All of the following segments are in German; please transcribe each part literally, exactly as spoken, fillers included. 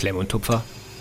Klemm und Tupfer,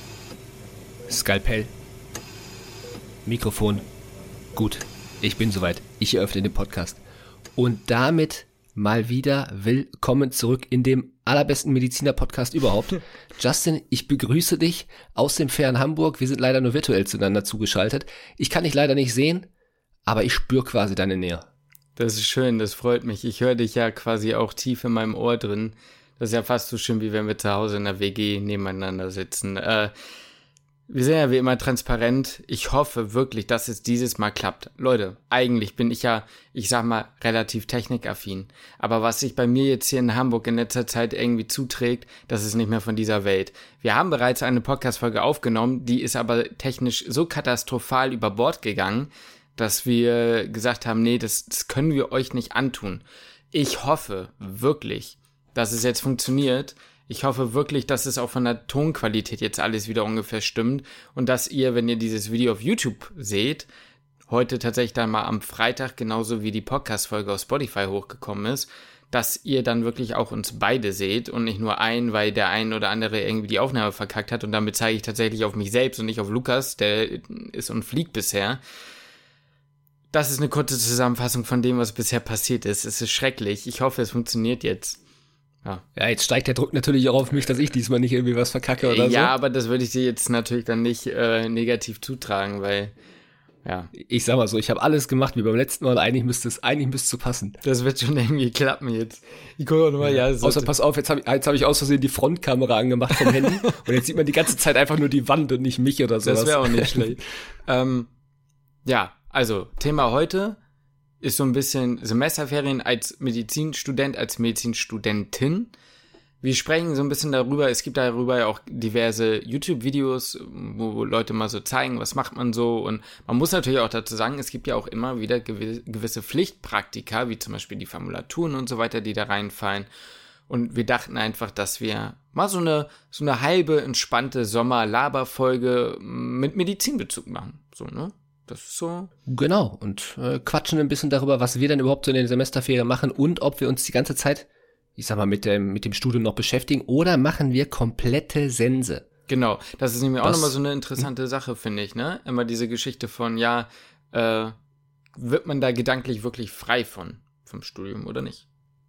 Skalpell, Mikrofon. Gut, ich bin soweit. Ich eröffne den Podcast. Und damit mal wieder willkommen zurück in dem allerbesten Mediziner-Podcast überhaupt. Justin, ich begrüße dich aus dem fernen Hamburg. Wir sind leider nur virtuell zueinander zugeschaltet. Ich kann dich leider nicht sehen, aber ich spüre quasi deine Nähe. Das ist schön, das freut mich. Ich höre dich ja quasi auch tief in meinem Ohr drin. Das ist ja fast so schön, wie wenn wir zu Hause in der W G nebeneinander sitzen. Äh, wir sind ja wie immer transparent. Ich hoffe wirklich, dass es dieses Mal klappt. Leute, eigentlich bin ich ja, ich sag mal, relativ technikaffin. Aber was sich bei mir jetzt hier in Hamburg in letzter Zeit irgendwie zuträgt, das ist nicht mehr von dieser Welt. Wir haben bereits eine Podcast-Folge aufgenommen, die ist aber technisch so katastrophal über Bord gegangen, dass wir gesagt haben, nee, das, das können wir euch nicht antun. Ich hoffe wirklich, dass es jetzt funktioniert. Ich hoffe wirklich, dass es auch von der Tonqualität jetzt alles wieder ungefähr stimmt und dass ihr, wenn ihr dieses Video auf YouTube seht, heute tatsächlich dann mal am Freitag, genauso wie die Podcast-Folge auf Spotify hochgekommen ist, dass ihr dann wirklich auch uns beide seht und nicht nur einen, weil der ein oder andere irgendwie die Aufnahme verkackt hat und damit zeige ich tatsächlich auf mich selbst und nicht auf Lukas, der ist und fliegt bisher. Das ist eine kurze Zusammenfassung von dem, was bisher passiert ist. Es ist schrecklich. Ich hoffe, es funktioniert jetzt. Ja. ja, jetzt steigt der Druck natürlich auch auf mich, dass ich diesmal nicht irgendwie was verkacke oder ja, so. Ja, aber das würde ich dir jetzt natürlich dann nicht äh, negativ zutragen, weil, ja. Ich sag mal so, ich habe alles gemacht wie beim letzten Mal, eigentlich müsste es eigentlich müsste es so passen. Das wird schon irgendwie klappen jetzt. Ich gucke auch nochmal, ja. Außer, pass auf, jetzt habe ich, jetzt hab ich aus Versehen die Frontkamera angemacht vom Handy und jetzt sieht man die ganze Zeit einfach nur die Wand und nicht mich oder sowas. Das wäre auch nicht schlecht. ähm, ja, also, Thema heute ist so ein bisschen Semesterferien als Medizinstudent, als Medizinstudentin. Wir sprechen so ein bisschen darüber, es gibt darüber ja auch diverse YouTube-Videos, wo Leute mal so zeigen, was macht man so. Und man muss natürlich auch dazu sagen, es gibt ja auch immer wieder gewisse Pflichtpraktika, wie zum Beispiel die Formulaturen und so weiter, die da reinfallen. Und wir dachten einfach, dass wir mal so eine, so eine halbe, entspannte Sommer-Laber-Folge mit Medizinbezug machen. So, ne? Das ist so. Genau, und äh, quatschen ein bisschen darüber, was wir denn überhaupt so in den Semesterferien machen und ob wir uns die ganze Zeit, ich sag mal, mit dem, mit dem Studium noch beschäftigen oder machen wir komplette Sense. Genau, das ist nämlich das, auch nochmal so eine interessante hm? Sache, finde ich, ne? Immer diese Geschichte von, ja, äh, wird man da gedanklich wirklich frei von, vom Studium oder nicht?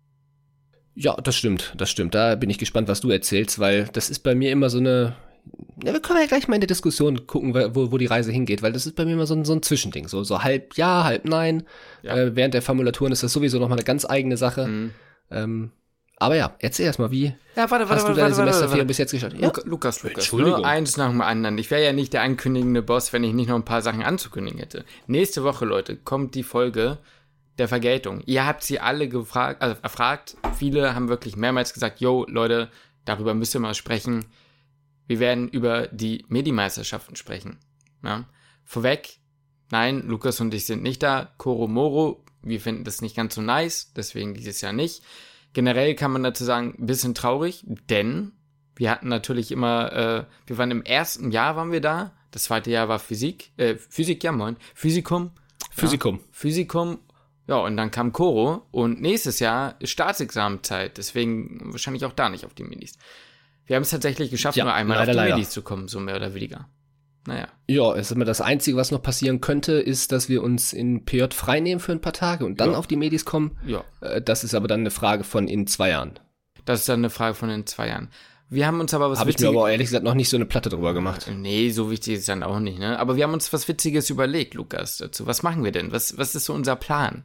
Ja, das stimmt, das stimmt. Da bin ich gespannt, was du erzählst, weil das ist bei mir immer so eine. Ja, wir können ja gleich mal in der Diskussion gucken, wo, wo die Reise hingeht, weil das ist bei mir immer so ein, so ein Zwischending, so, so halb ja, halb nein. Ja. Äh, während der Formulaturen ist das sowieso nochmal eine ganz eigene Sache. Mhm. Ähm, aber ja, erzähl erst mal, wie ja, warte, warte, hast du warte, deine warte, Semesterferien bis jetzt gestartet? Ja? Lukas, Lukas, Lukas. Entschuldigung. Ne? Eins nach dem anderen. Ich wäre ja nicht der ankündigende Boss, wenn ich nicht noch ein paar Sachen anzukündigen hätte. Nächste Woche, Leute, kommt die Folge der Vergeltung. Ihr habt sie alle gefragt, also erfragt. Viele haben wirklich mehrmals gesagt, yo, Leute, darüber müsst ihr mal sprechen. Wir werden über die Medi-Meisterschaften sprechen. Ja. Vorweg, nein, Lukas und ich sind nicht da. Koro Moro, wir finden das nicht ganz so nice, deswegen dieses Jahr nicht. Generell kann man dazu sagen, ein bisschen traurig, denn wir hatten natürlich immer, äh, wir waren im ersten Jahr waren wir da, das zweite Jahr war Physik, äh, Physik, ja moin, Physikum. Physikum. Ja, Physikum, ja, und dann kam Koro und nächstes Jahr ist Staatsexamenzeit, deswegen wahrscheinlich auch da nicht auf die Medis. Wir haben es tatsächlich geschafft, ja, nur einmal leider, auf die Medis zu kommen, so mehr oder weniger. Naja. Ja, es ist immer das Einzige, was noch passieren könnte, ist, dass wir uns in P J freinehmen für ein paar Tage und dann ja. auf die Medis kommen. Ja. Das ist aber dann eine Frage von in zwei Jahren. Das ist dann eine Frage von in zwei Jahren. Wir haben uns aber was Habe ich mir aber auch ehrlich gesagt noch nicht so eine Platte drüber gemacht. Nee, so wichtig ist es dann auch nicht, ne? Aber wir haben uns was Witziges überlegt, Lukas, dazu. Was machen wir denn? Was, was ist so unser Plan?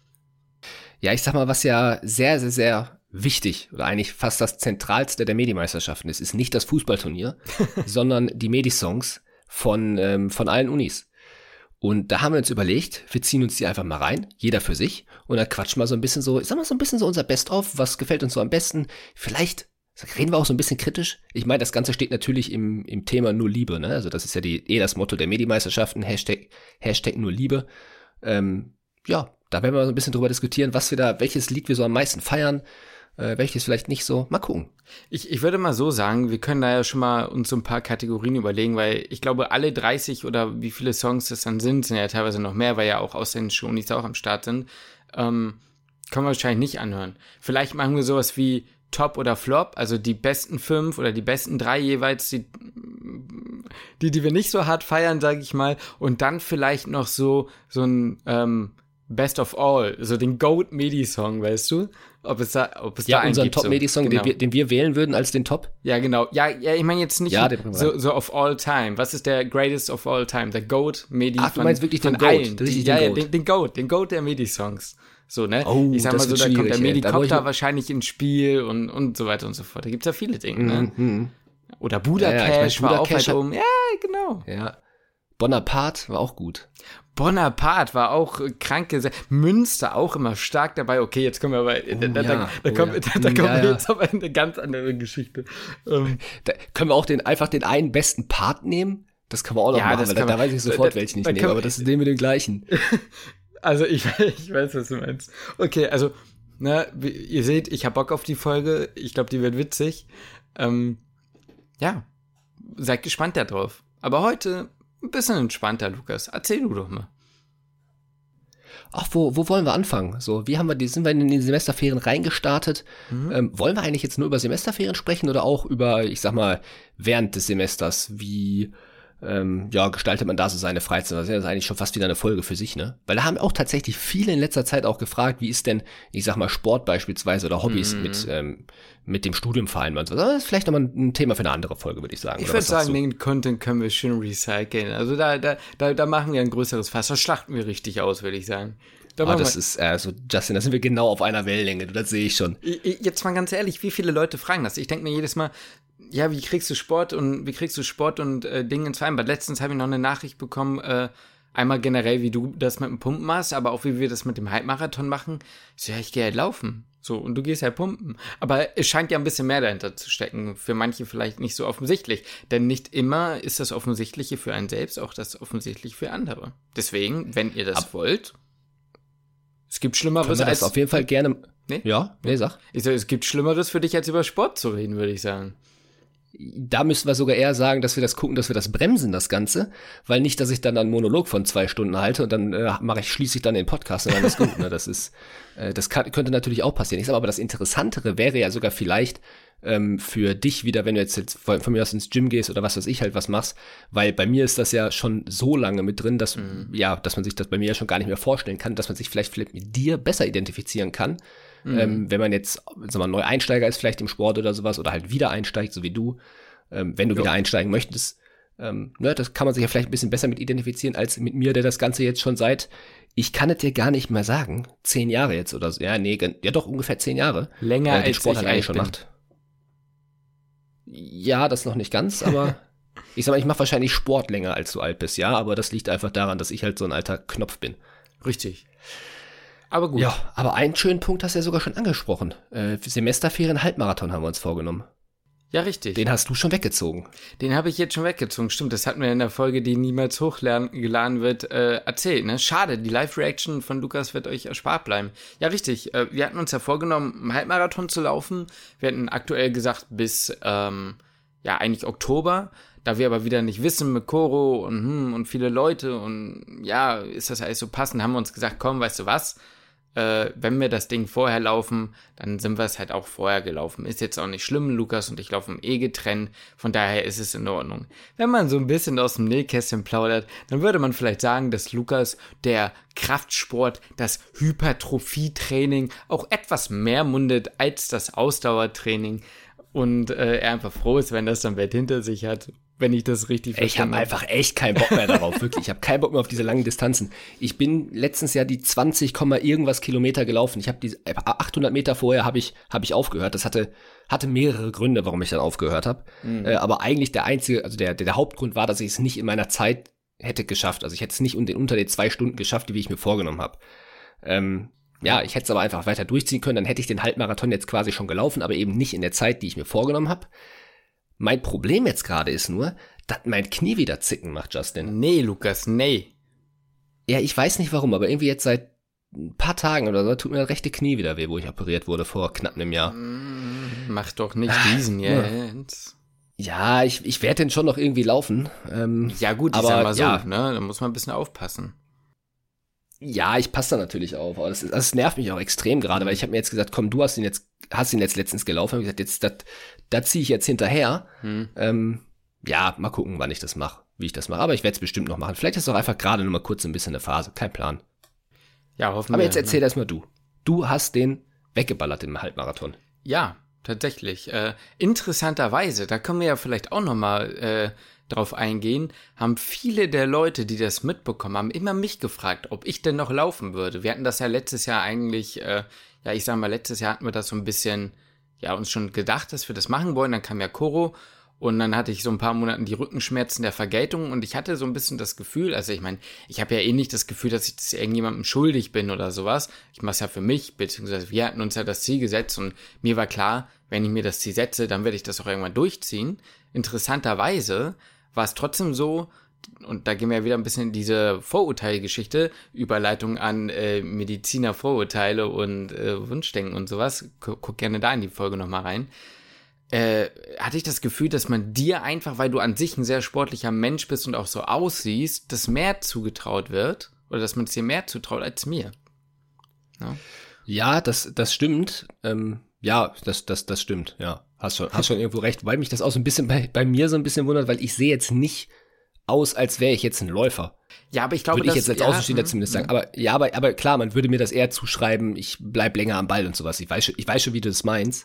Ja, ich sag mal, was ja sehr, sehr, sehr wichtig oder eigentlich fast das Zentralste der Medi-Meisterschaften ist, ist nicht das Fußballturnier, sondern die Medi-Songs von, ähm, von allen Unis. Und da haben wir uns überlegt, wir ziehen uns die einfach mal rein, jeder für sich, und dann quatschen wir so ein bisschen so, ich sag mal so ein bisschen so unser Best-of, was gefällt uns so am besten. Vielleicht reden wir auch so ein bisschen kritisch. Ich meine, das Ganze steht natürlich im, im Thema nur Liebe, ne? Also das ist ja die, eh das Motto der Medi-Meisterschaften, Hashtag, Hashtag nur Liebe. Ähm, ja, da werden wir so ein bisschen drüber diskutieren, was wir da, welches Lied wir so am meisten feiern, äh, welches vielleicht nicht so. Mal gucken. Ich, ich würde mal so sagen, wir können da ja schon mal uns so ein paar Kategorien überlegen, weil ich glaube, alle dreißig oder wie viele Songs das dann sind, sind ja teilweise noch mehr, weil ja auch ausländische Unis auch am Start sind, ähm, Können wir wahrscheinlich nicht anhören. Vielleicht machen wir sowas wie Top oder Flop, also die besten fünf oder die besten drei jeweils, die, die, die wir nicht so hart feiern, sage ich mal. Und dann vielleicht noch so, so ein ähm, Best of All, so den Goat-Medi-Song, weißt du? Ob es da, ob es ja, da einen unseren gibt. Top-Medi-Song, so. Genau. den, wir, den wir wählen würden als den Top? Ja, genau. Ja, ja ich meine jetzt nicht ja, so, so of all time. Was ist der greatest of all time? Der Goat-Medi Ach, von, du meinst wirklich von den Goat? allen. Richtig ja, den ja, Goat. Den, den Goat, den Goat der Medi-Songs. So, ne? Oh, ich sag mal so, da kommt der ey. Medikopter wahrscheinlich ins Spiel und, und so weiter und so fort. Da gibt's ja viele Dinge, ne? Mhm. Oder Buddha Ja, ja, ich Cash mein, war Buddha auch Cash halt hat- oben. Ja, genau. Ja. Bonaparte war auch gut. Bonaparte war auch äh, krank gesetzt. Münster auch immer stark dabei. Okay, jetzt kommen wir aber, da, da, ja, da, oh kommen, ja. da, da Mm, kommen ja, wir ja. jetzt aber in eine ganz andere Geschichte. Ähm, Da können wir auch den, einfach den einen besten Part nehmen? Das können wir auch noch Ja, machen, das weil da, kann da man- weiß ich sofort, da- welchen ich da nehme, kann- aber das nehmen wir den gleichen. Also ich, ich weiß, was du meinst. Okay, also, ne, wie, ihr seht, ich hab Bock auf die Folge. Ich glaube, die wird witzig. Ähm, ja, seid gespannt da drauf. Aber heute ein bisschen entspannter, Lukas. Erzähl du doch mal. Ach, wo, wo wollen wir anfangen? So, wie haben wir die, sind wir in die Semesterferien reingestartet? Mhm. Ähm, wollen wir eigentlich jetzt nur über Semesterferien sprechen oder auch über, ich sag mal, während des Semesters? Wie, ähm, ja, gestaltet man da so seine Freizeit? Das ist ja eigentlich schon fast wieder eine Folge für sich, ne? Weil da haben auch tatsächlich viele in letzter Zeit auch gefragt, wie ist denn, ich sag mal, Sport beispielsweise oder Hobbys Mhm. mit, ähm, mit dem Studium vereinbaren. Aber das ist vielleicht nochmal ein Thema für eine andere Folge, würde ich sagen. Ich Oder würde was sagst sagen, du? den Content können wir schön recyceln. Also da, da, da, da machen wir ein größeres Fass. Das schlachten wir richtig aus, würde ich sagen. Da Ah, machen das wir- ist, äh, so, Justin, da sind wir genau auf einer Wellenlänge, du, das sehe ich schon. I- I- Jetzt mal ganz ehrlich, wie viele Leute fragen das? Ich denke mir jedes Mal, ja, wie kriegst du Sport und wie kriegst du Sport und äh, Dinge ins Vereinbart? Letztens habe ich noch eine Nachricht bekommen, äh, einmal generell, wie du das mit dem Pumpen machst, aber auch wie wir das mit dem Halbmarathon machen. Ich so, ja, ich gehe halt laufen. So, und du gehst halt pumpen. Aber es scheint ja ein bisschen mehr dahinter zu stecken. Für manche vielleicht nicht so offensichtlich. Denn nicht immer ist das Offensichtliche für einen selbst auch das Offensichtliche für andere. Deswegen, wenn ihr das Ab- wollt, es gibt Können Schlimmeres wir das als... auf jeden Fall gerne. Nee? Ja, nee, sag. Ich sag, es gibt Schlimmeres für dich, als über Sport zu reden, würde ich sagen. Da müssen wir sogar eher sagen, dass wir das gucken, dass wir das bremsen, das Ganze, weil nicht, dass ich dann einen Monolog von zwei Stunden halte und dann äh, mache ich schließe ich dann den Podcast und dann ist gut. Ne? Das ist, äh, das kann, könnte natürlich auch passieren. Ich sag mal, aber das Interessantere wäre ja sogar vielleicht ähm, für dich wieder, wenn du jetzt, jetzt von, von mir aus ins Gym gehst oder was weiß ich halt was machst, weil bei mir ist das ja schon so lange mit drin, dass Mhm. ja, dass man sich das bei mir ja schon gar nicht mehr vorstellen kann, dass man sich vielleicht, vielleicht mit dir besser identifizieren kann. Mhm. Ähm, wenn man jetzt, sag mal, Neueinsteiger ist vielleicht im Sport oder sowas oder halt wieder einsteigt, so wie du, ähm, wenn du Jo. wieder einsteigen möchtest, ähm, ne, das kann man sich ja vielleicht ein bisschen besser mit identifizieren als mit mir, der das Ganze jetzt schon seit, ich kann es dir gar nicht mehr sagen, zehn Jahre jetzt oder so, ja, nee, gen- ja doch ungefähr zehn Jahre, Länger äh, den als Sport ich halt eigentlich alt schon bin. macht. Ja, das noch nicht ganz, aber ich sag mal, ich mache wahrscheinlich Sport länger als du alt bist, ja, aber das liegt einfach daran, dass ich halt so ein alter Knopf bin. Richtig. Aber gut. Ja, aber einen schönen Punkt hast du ja sogar schon angesprochen. Äh, Semesterferien Halbmarathon haben wir uns vorgenommen. Ja, richtig. Den hast du schon weggezogen. Den habe ich jetzt schon weggezogen. Stimmt, das hatten wir in der Folge, die niemals hochgeladen wird, äh, erzählt. Ne? Schade, die Live-Reaction von Lukas wird euch erspart bleiben. Ja, richtig. Äh, wir hatten uns ja vorgenommen, einen Halbmarathon zu laufen. Wir hatten aktuell gesagt bis, ähm, ja, eigentlich Oktober. Da wir aber wieder nicht wissen mit Koro und, hm, und viele Leute und ja, ist das alles so passend, haben wir uns gesagt, komm, weißt du was? Äh, wenn wir das Ding vorher laufen, dann sind wir es halt auch vorher gelaufen. Ist jetzt auch nicht schlimm, Lukas und ich laufen eh getrennt, von daher ist es in Ordnung. Wenn man so ein bisschen aus dem Nähkästchen plaudert, dann würde man vielleicht sagen, dass Lukas der Kraftsport, das Hypertrophietraining auch etwas mehr mundet als das Ausdauertraining und äh, er einfach froh ist, wenn das dann bald hinter sich hat. Wenn ich das richtig Ich habe verstanden habe. einfach echt keinen Bock mehr darauf, wirklich. Ich habe keinen Bock mehr auf diese langen Distanzen. Ich bin letztens ja die zwanzig, irgendwas Kilometer gelaufen. Ich habe die achthundert Meter vorher habe ich habe ich aufgehört. Das hatte hatte mehrere Gründe, warum ich dann aufgehört habe. Mhm. Äh, aber eigentlich der einzige, also der, der der Hauptgrund war, dass ich es nicht in meiner Zeit hätte geschafft. Also ich hätte es nicht unter, unter den zwei Stunden geschafft, wie ich mir vorgenommen habe. Ähm, ja, ich hätte es aber einfach weiter durchziehen können. Dann hätte ich den Halbmarathon jetzt quasi schon gelaufen, aber eben nicht in der Zeit, die ich mir vorgenommen habe. Mein Problem jetzt gerade ist nur, dass mein Knie wieder zicken macht, Justin. Nee, Lukas, nee. Ja, ich weiß nicht warum, aber irgendwie jetzt seit ein paar Tagen oder so tut mir das rechte Knie wieder weh, wo ich operiert wurde vor knapp einem Jahr. Mach doch nicht Ah, diesen jetzt. Ja, ich, ich werde den schon noch irgendwie laufen. Ähm, Ja gut, ich aber sag mal so, ja. ne? Da muss man ein bisschen aufpassen. Ja, ich passe da natürlich auf, aber das, das nervt mich auch extrem gerade, weil ich habe mir jetzt gesagt, komm, du hast ihn jetzt, hast ihn jetzt letztens gelaufen, habe gesagt, jetzt, das, da ziehe ich jetzt hinterher. Hm. Ähm, ja, mal gucken, wann ich das mache, wie ich das mache, aber ich werde es bestimmt noch machen. Vielleicht ist es auch einfach gerade nur mal kurz ein bisschen eine Phase, kein Plan. Ja, hoffen wir. Aber jetzt erzähl ne? erstmal du. Du hast den weggeballert im Halbmarathon. Ja, tatsächlich. Äh, interessanterweise, da können wir ja vielleicht auch nochmal äh, drauf eingehen, haben viele der Leute, die das mitbekommen haben, immer mich gefragt, ob ich denn noch laufen würde. Wir hatten das ja letztes Jahr eigentlich, äh, ja ich sag mal, letztes Jahr hatten wir das so ein bisschen, ja uns schon gedacht, dass wir das machen wollen, dann kam ja Koro und dann hatte ich so ein paar Monate die Rückenschmerzen der Vergeltung und ich hatte so ein bisschen das Gefühl, also ich meine, ich habe ja eh nicht das Gefühl, dass ich das irgendjemandem schuldig bin oder sowas. Ich mache es ja für mich, beziehungsweise wir hatten uns ja das Ziel gesetzt und mir war klar, wenn ich mir das Ziel setze, dann werde ich das auch irgendwann durchziehen. Interessanterweise war es trotzdem so, und da gehen wir ja wieder ein bisschen in diese Vorurteilgeschichte, Überleitung an äh, Mediziner-Vorurteile und äh, Wunschdenken und sowas, guck, guck gerne da in die Folge nochmal rein, äh, hatte ich das Gefühl, dass man dir einfach, weil du an sich ein sehr sportlicher Mensch bist und auch so aussiehst, das mehr zugetraut wird, oder dass man es dir mehr zutraut als mir. Ja, ja das, das stimmt, ähm, ja, das, das, das stimmt, ja. Hast schon, hast schon irgendwo recht, weil mich das auch so ein bisschen bei, bei mir so ein bisschen wundert, weil ich sehe jetzt nicht aus, als wäre ich jetzt ein Läufer. Ja, aber ich glaube, würde ich jetzt als ja, Außenstehender zumindest sagen. Aber ja, aber, aber klar, man würde mir das eher zuschreiben, ich bleib länger am Ball und sowas. Ich weiß, ich weiß schon, wie du das meinst.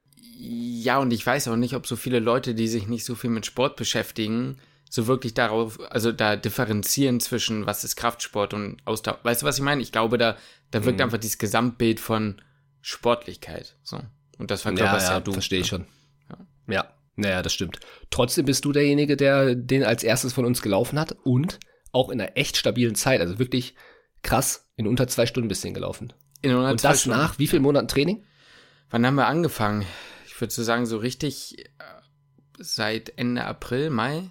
Ja, und ich weiß auch nicht, ob so viele Leute, die sich nicht so viel mit Sport beschäftigen, so wirklich darauf, also da differenzieren zwischen, was ist Kraftsport und Ausdauer. Weißt du, was ich meine? Ich glaube, da, da wirkt mhm. einfach dieses Gesamtbild von Sportlichkeit. So. Und das verkörperst ja, ja, ja du. Verstehe ich schon. Ja. ja, naja, das stimmt. Trotzdem bist du derjenige, der den als erstes von uns gelaufen hat und auch in einer echt stabilen Zeit. Also wirklich krass, in unter zwei Stunden bist du gelaufen. In unter und zwei das Stunden. Nach wie vielen Monaten Training? Wann haben wir angefangen? Ich würde so sagen, so richtig äh, seit Ende April, Mai.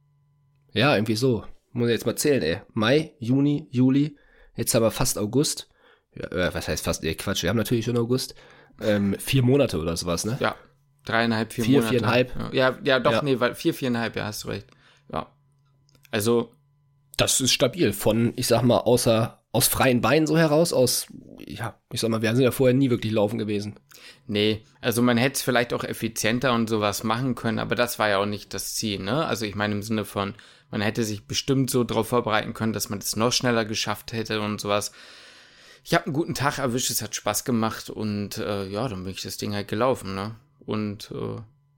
Ja, irgendwie so. Muss ich jetzt mal zählen, ey. Mai, Juni, Juli, jetzt haben wir fast August. Ja, äh, was heißt fast? Ey, Quatsch, wir haben natürlich schon August. Ähm, vier Monate oder sowas, ne? Ja, dreieinhalb, vier, vier Monate. Viereinhalb. Ja, ja, doch, ja. nee, weil vier, viereinhalb, ja, hast du recht. Ja. Also. Das ist stabil. Von, ich sag mal, außer, aus freien Beinen so heraus, aus, ja, ich sag mal, wir sind ja vorher nie wirklich laufen gewesen. Nee, also man hätte es vielleicht auch effizienter und sowas machen können, aber das war ja auch nicht das Ziel, ne? Also ich meine im Sinne von, man hätte sich bestimmt so darauf vorbereiten können, dass man das noch schneller geschafft hätte und sowas. Ich habe einen guten Tag erwischt, es hat Spaß gemacht und äh, ja, dann bin ich das Ding halt gelaufen, ne? Und äh,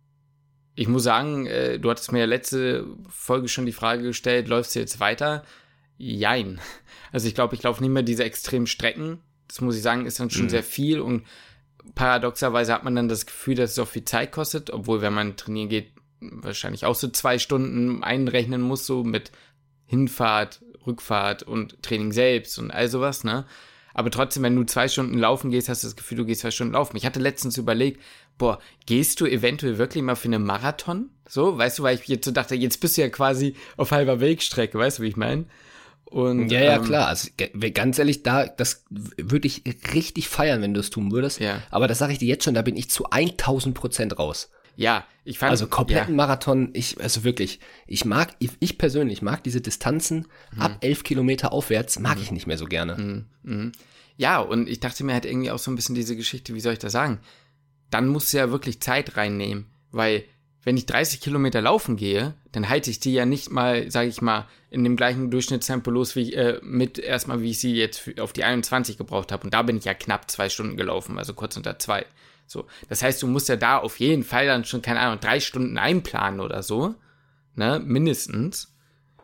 ich muss sagen, äh, du hattest mir ja letzte Folge schon die Frage gestellt, läufst du jetzt weiter? Jein. Also ich glaube, ich laufe nicht mehr diese extremen Strecken. Das muss ich sagen, ist dann schon mhm. sehr viel und paradoxerweise hat man dann das Gefühl, dass es auch viel Zeit kostet, obwohl, wenn man trainieren geht, wahrscheinlich auch so zwei Stunden einrechnen muss, so mit Hinfahrt, Rückfahrt und Training selbst und all sowas, ne? Aber trotzdem, wenn du zwei Stunden laufen gehst, hast du das Gefühl, du gehst zwei Stunden laufen. Ich hatte letztens überlegt, boah, gehst du eventuell wirklich mal für einen Marathon? So, weißt du, weil ich jetzt so dachte, jetzt bist du ja quasi auf halber Wegstrecke, weißt du, wie ich meine? Und, ja, ja, ähm, klar. Also ganz ehrlich, da das würde ich richtig feiern, wenn du es tun würdest. Ja. Aber das sage ich dir jetzt schon, da bin ich zu tausend Prozent raus. Ja, ich fand... Also kompletten ja. Marathon, ich, also wirklich, ich mag, ich, ich persönlich mag diese Distanzen mhm. ab elf Kilometer aufwärts, mag mhm. ich nicht mehr so gerne. Mhm. Mhm. Ja, und ich dachte mir halt irgendwie auch so ein bisschen diese Geschichte, wie soll ich das sagen? Dann musst du ja wirklich Zeit reinnehmen, weil wenn ich dreißig Kilometer laufen gehe, dann halte ich die ja nicht mal, sage ich mal, in dem gleichen Durchschnittstempo los, wie äh, mit erstmal, wie ich sie jetzt für, auf die einundzwanzig gebraucht habe. Und da bin ich ja knapp zwei Stunden gelaufen, also kurz unter zwei. So, das heißt, du musst ja da auf jeden Fall dann schon, keine Ahnung, drei Stunden einplanen oder so, ne, mindestens.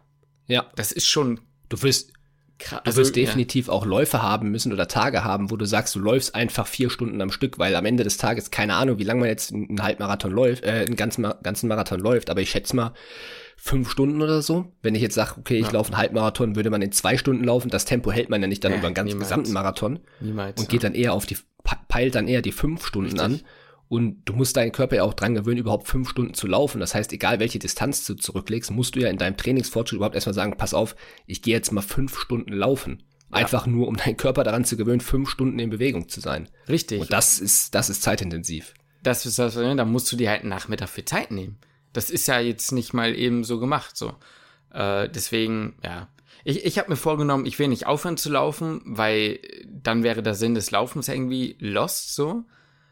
Ja. Das ist schon... Du wirst... Du also, wirst definitiv ja. auch Läufe haben müssen oder Tage haben, wo du sagst, du läufst einfach vier Stunden am Stück, weil am Ende des Tages, keine Ahnung, wie lange man jetzt einen Halbmarathon läuft, äh, einen ganzen, ganzen Marathon läuft, aber ich schätze mal fünf Stunden oder so. Wenn ich jetzt sage, okay, ich ja. laufe einen Halbmarathon, würde man in zwei Stunden laufen, das Tempo hält man ja nicht dann ja, über einen ganzen niemals. gesamten Marathon Niemals, und geht ja. dann eher auf die, peilt dann eher die fünf Stunden Richtig. an. Und du musst deinen Körper ja auch dran gewöhnen, überhaupt fünf Stunden zu laufen. Das heißt, egal welche Distanz du zurücklegst, musst du ja in deinem Trainingsfortschritt überhaupt erstmal sagen, pass auf, ich gehe jetzt mal fünf Stunden laufen. Einfach ja. nur, um deinen Körper daran zu gewöhnen, fünf Stunden in Bewegung zu sein. Richtig. Und das ist, das ist zeitintensiv. Das ist das, da musst du dir halt einen Nachmittag für Zeit nehmen. Das ist ja jetzt nicht mal eben so gemacht, so. Äh, deswegen, ja. Ich, ich habe mir vorgenommen, ich will nicht aufhören zu laufen, weil dann wäre der Sinn des Laufens irgendwie lost so.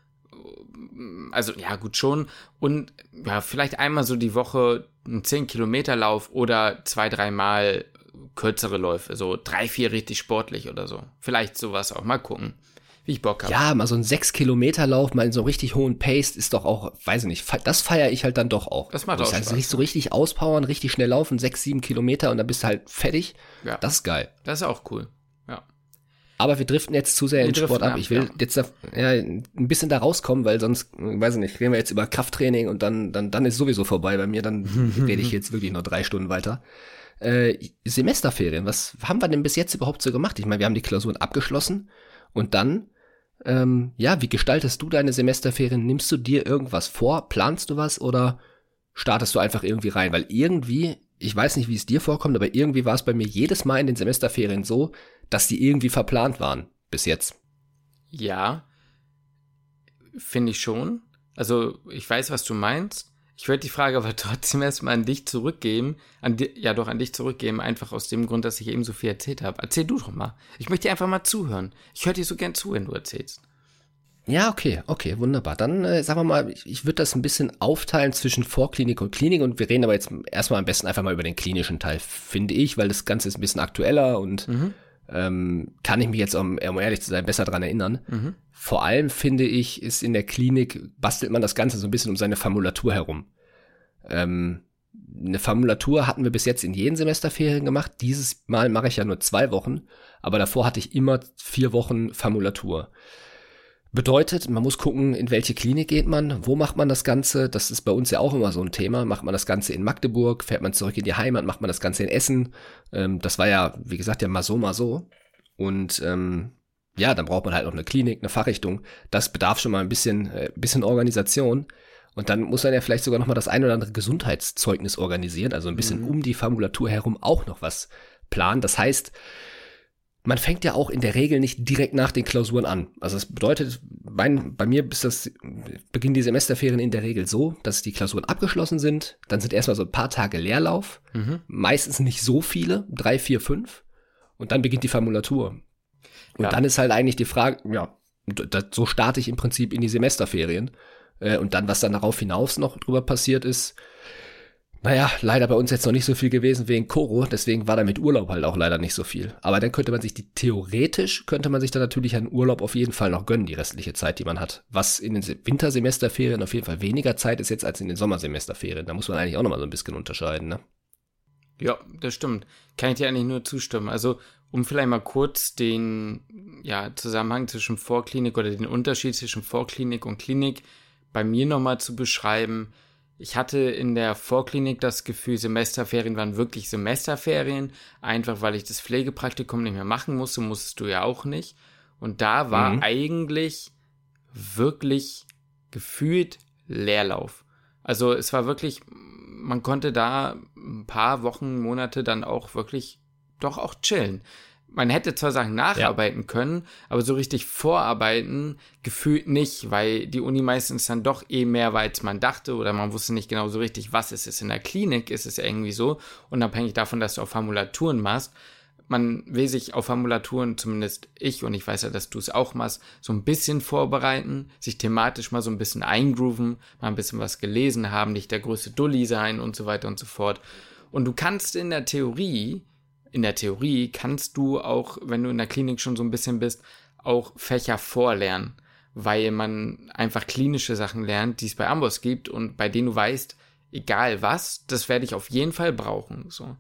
Also, ja, gut schon. Und ja, vielleicht einmal so die Woche einen zehn-Kilometer-Lauf oder zwei, dreimal kürzere Läufe. So drei, vier richtig sportlich oder so. Vielleicht sowas auch. Mal gucken, wie ich Bock habe. Ja, mal so ein sechs-Kilometer-Lauf, mal in so richtig hohen Pace ist doch auch, weiß ich nicht, fe- das feiere ich halt dann doch auch. Das macht das auch heißt, Spaß. nicht so richtig auspowern, richtig schnell laufen, sechs, sieben Kilometer und dann bist du halt fertig. Ja. Das ist geil. Das ist auch cool. Ja. Aber wir driften jetzt zu sehr Wir in den Sport driften ab. ab, Ich will ja. jetzt da, ja, ein bisschen da rauskommen, weil sonst, weiß ich nicht, reden wir jetzt über Krafttraining und dann, dann, dann ist sowieso vorbei bei mir. Dann rede ich jetzt wirklich noch drei Stunden weiter. Äh, Semesterferien, was haben wir denn bis jetzt überhaupt so gemacht? Ich meine, wir haben die Klausuren abgeschlossen und dann, ähm, ja, wie gestaltest du deine Semesterferien? Nimmst du dir irgendwas vor? Planst du was oder startest du einfach irgendwie rein? Weil irgendwie, ich weiß nicht, wie es dir vorkommt, aber irgendwie war es bei mir jedes Mal in den Semesterferien so, dass die irgendwie verplant waren bis jetzt. Ja, finde ich schon. Also, ich weiß, was du meinst. Ich würde die Frage aber trotzdem erstmal an dich zurückgeben. An di- ja, doch, an dich zurückgeben, einfach aus dem Grund, dass ich eben so viel erzählt habe. Erzähl du doch mal. Ich möchte dir einfach mal zuhören. Ich höre dir so gern zu, wenn du erzählst. Ja, okay, okay, wunderbar. Dann äh, sagen wir mal, ich, ich würde das ein bisschen aufteilen zwischen Vorklinik und Klinik und wir reden aber jetzt erstmal am besten einfach mal über den klinischen Teil, finde ich, weil das Ganze ist ein bisschen aktueller und Mhm. ähm, kann ich mich jetzt, um, um ehrlich zu sein, besser dran erinnern. Mhm. Vor allem, finde ich, ist in der Klinik, bastelt man das Ganze so ein bisschen um seine Formulatur herum. Ähm, eine Formulatur hatten wir bis jetzt in jeden Semesterferien gemacht. Dieses Mal mache ich ja nur zwei Wochen, aber davor hatte ich immer vier Wochen Formulatur. Bedeutet, man muss gucken, in welche Klinik geht man, wo macht man das Ganze, das ist bei uns ja auch immer so ein Thema, macht man das Ganze in Magdeburg, fährt man zurück in die Heimat, macht man das Ganze in Essen, ähm, das war ja, wie gesagt, ja mal so, mal so und ähm, ja, dann braucht man halt noch eine Klinik, eine Fachrichtung, das bedarf schon mal ein bisschen, äh, bisschen Organisation und dann muss man ja vielleicht sogar noch mal das ein oder andere Gesundheitszeugnis organisieren, also ein bisschen Mhm. um die Formulatur herum auch noch was planen, das heißt, man fängt ja auch in der Regel nicht direkt nach den Klausuren an. Also das bedeutet, mein, bei mir ist das, beginnen die Semesterferien in der Regel so, dass die Klausuren abgeschlossen sind. Dann sind erstmal so ein paar Tage Leerlauf. Mhm. Meistens nicht so viele, drei, vier, fünf. Und dann beginnt die Formulatur. Und Ja. dann ist halt eigentlich die Frage, ja, d- so starte ich im Prinzip in die Semesterferien. Äh, Und dann, was dann darauf hinaus noch drüber passiert ist, naja, leider bei uns jetzt noch nicht so viel gewesen wegen Koro, deswegen war da mit Urlaub halt auch leider nicht so viel. Aber dann könnte man sich die, theoretisch könnte man sich dann natürlich einen Urlaub auf jeden Fall noch gönnen, die restliche Zeit, die man hat. Was in den Se- Wintersemesterferien auf jeden Fall weniger Zeit ist jetzt als in den Sommersemesterferien. Da muss man eigentlich auch nochmal so ein bisschen unterscheiden, ne? Ja, das stimmt. Kann ich dir eigentlich nur zustimmen. Also, um vielleicht mal kurz den ja, Zusammenhang zwischen Vorklinik oder den Unterschied zwischen Vorklinik und Klinik bei mir nochmal zu beschreiben. Ich hatte in der Vorklinik das Gefühl, Semesterferien waren wirklich Semesterferien, einfach weil ich das Pflegepraktikum nicht mehr machen musste, musstest du ja auch nicht. Und da war Mhm. eigentlich wirklich gefühlt Leerlauf. Also es war wirklich, man konnte da ein paar Wochen, Monate dann auch wirklich doch auch chillen. Man hätte zwar Sachen nacharbeiten können, aber so richtig vorarbeiten gefühlt nicht, weil die Uni meistens dann doch eh mehr war, als man dachte oder man wusste nicht genau so richtig, was es ist. In der Klinik ist es irgendwie so, unabhängig davon, dass du auch Formulaturen machst. Man will sich auf Formulaturen, zumindest ich, und ich weiß ja, dass du es auch machst, so ein bisschen vorbereiten, sich thematisch mal so ein bisschen eingrooven, mal ein bisschen was gelesen haben, nicht der größte Dulli sein und so weiter und so fort. Und du kannst in der Theorie, in der Theorie kannst du auch, wenn du in der Klinik schon so ein bisschen bist, auch Fächer vorlernen, weil man einfach klinische Sachen lernt, die es bei Amboss gibt und bei denen du weißt, egal was, das werde ich auf jeden Fall brauchen. So.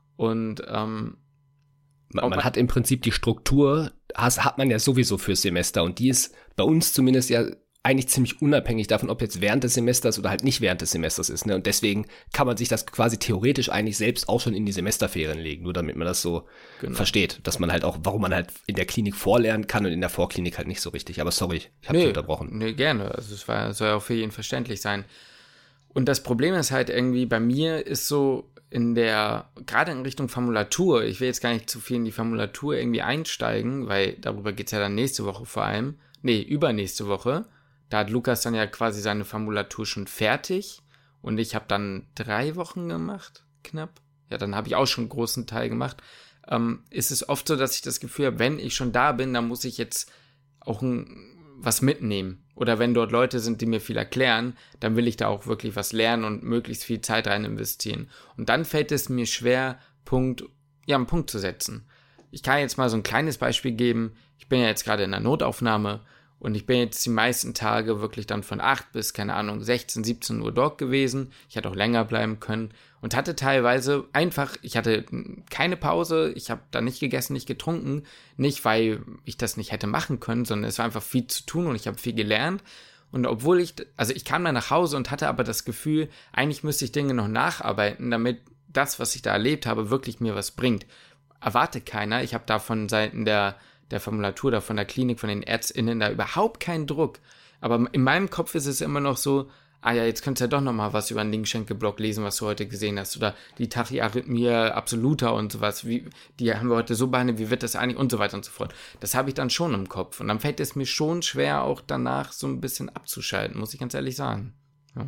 Und ähm, Man, man hat im Prinzip die Struktur, has, hat man ja sowieso fürs Semester und die ist bei uns zumindest ja eigentlich ziemlich unabhängig davon, ob jetzt während des Semesters oder halt nicht während des Semesters ist. Ne? Und deswegen kann man sich das quasi theoretisch eigentlich selbst auch schon in die Semesterferien legen, nur damit man das so Genau. versteht, dass man halt auch, warum man halt in der Klinik vorlernen kann und in der Vorklinik halt nicht so richtig. Aber sorry, ich habe nee, dich unterbrochen. Nee, gerne. Also es war, soll ja auch für jeden verständlich sein. Und das Problem ist halt irgendwie, bei mir ist so in der, gerade in Richtung Formulatur, ich will jetzt gar nicht zu viel in die Formulatur irgendwie einsteigen, weil darüber geht's ja dann nächste Woche vor allem. Nee, übernächste Woche. Da hat Lukas dann ja quasi seine Formulatur schon fertig und ich habe dann drei Wochen gemacht, knapp. Ja, dann habe ich auch schon einen großen Teil gemacht. ähm, ist es oft so, dass ich das Gefühl habe, wenn ich schon da bin, dann muss ich jetzt auch ein, was mitnehmen. Oder wenn dort Leute sind, die mir viel erklären, dann will ich da auch wirklich was lernen und möglichst viel Zeit rein investieren. Und dann fällt es mir schwer, Punkt, ja, einen Punkt zu setzen. Ich kann jetzt mal so ein kleines Beispiel geben. Ich bin ja jetzt gerade in der Notaufnahme und ich bin jetzt die meisten Tage wirklich dann von acht bis, keine Ahnung, sechzehn, siebzehn Uhr dort gewesen. Ich hätte auch länger bleiben können und hatte teilweise einfach, ich hatte keine Pause, ich habe da nicht gegessen, nicht getrunken, nicht weil ich das nicht hätte machen können, sondern es war einfach viel zu tun und ich habe viel gelernt. Und obwohl ich, also ich kam dann nach Hause und hatte aber das Gefühl, eigentlich müsste ich Dinge noch nacharbeiten, damit das, was ich da erlebt habe, wirklich mir was bringt. Erwartet keiner. Ich habe da von Seiten der, der Formulatur, da von der Klinik, von den ÄrztInnen da überhaupt keinen Druck. Aber in meinem Kopf ist es immer noch so, ah ja, jetzt könntest du ja doch nochmal was über den Linkschenkelblock lesen, was du heute gesehen hast. Oder die Tachyarrhythmie absoluta und sowas. Wie, die haben wir heute so behandelt, wie wird das eigentlich und so weiter und so fort. Das habe ich dann schon im Kopf. Und dann fällt es mir schon schwer, auch danach so ein bisschen abzuschalten, muss ich ganz ehrlich sagen. Ja.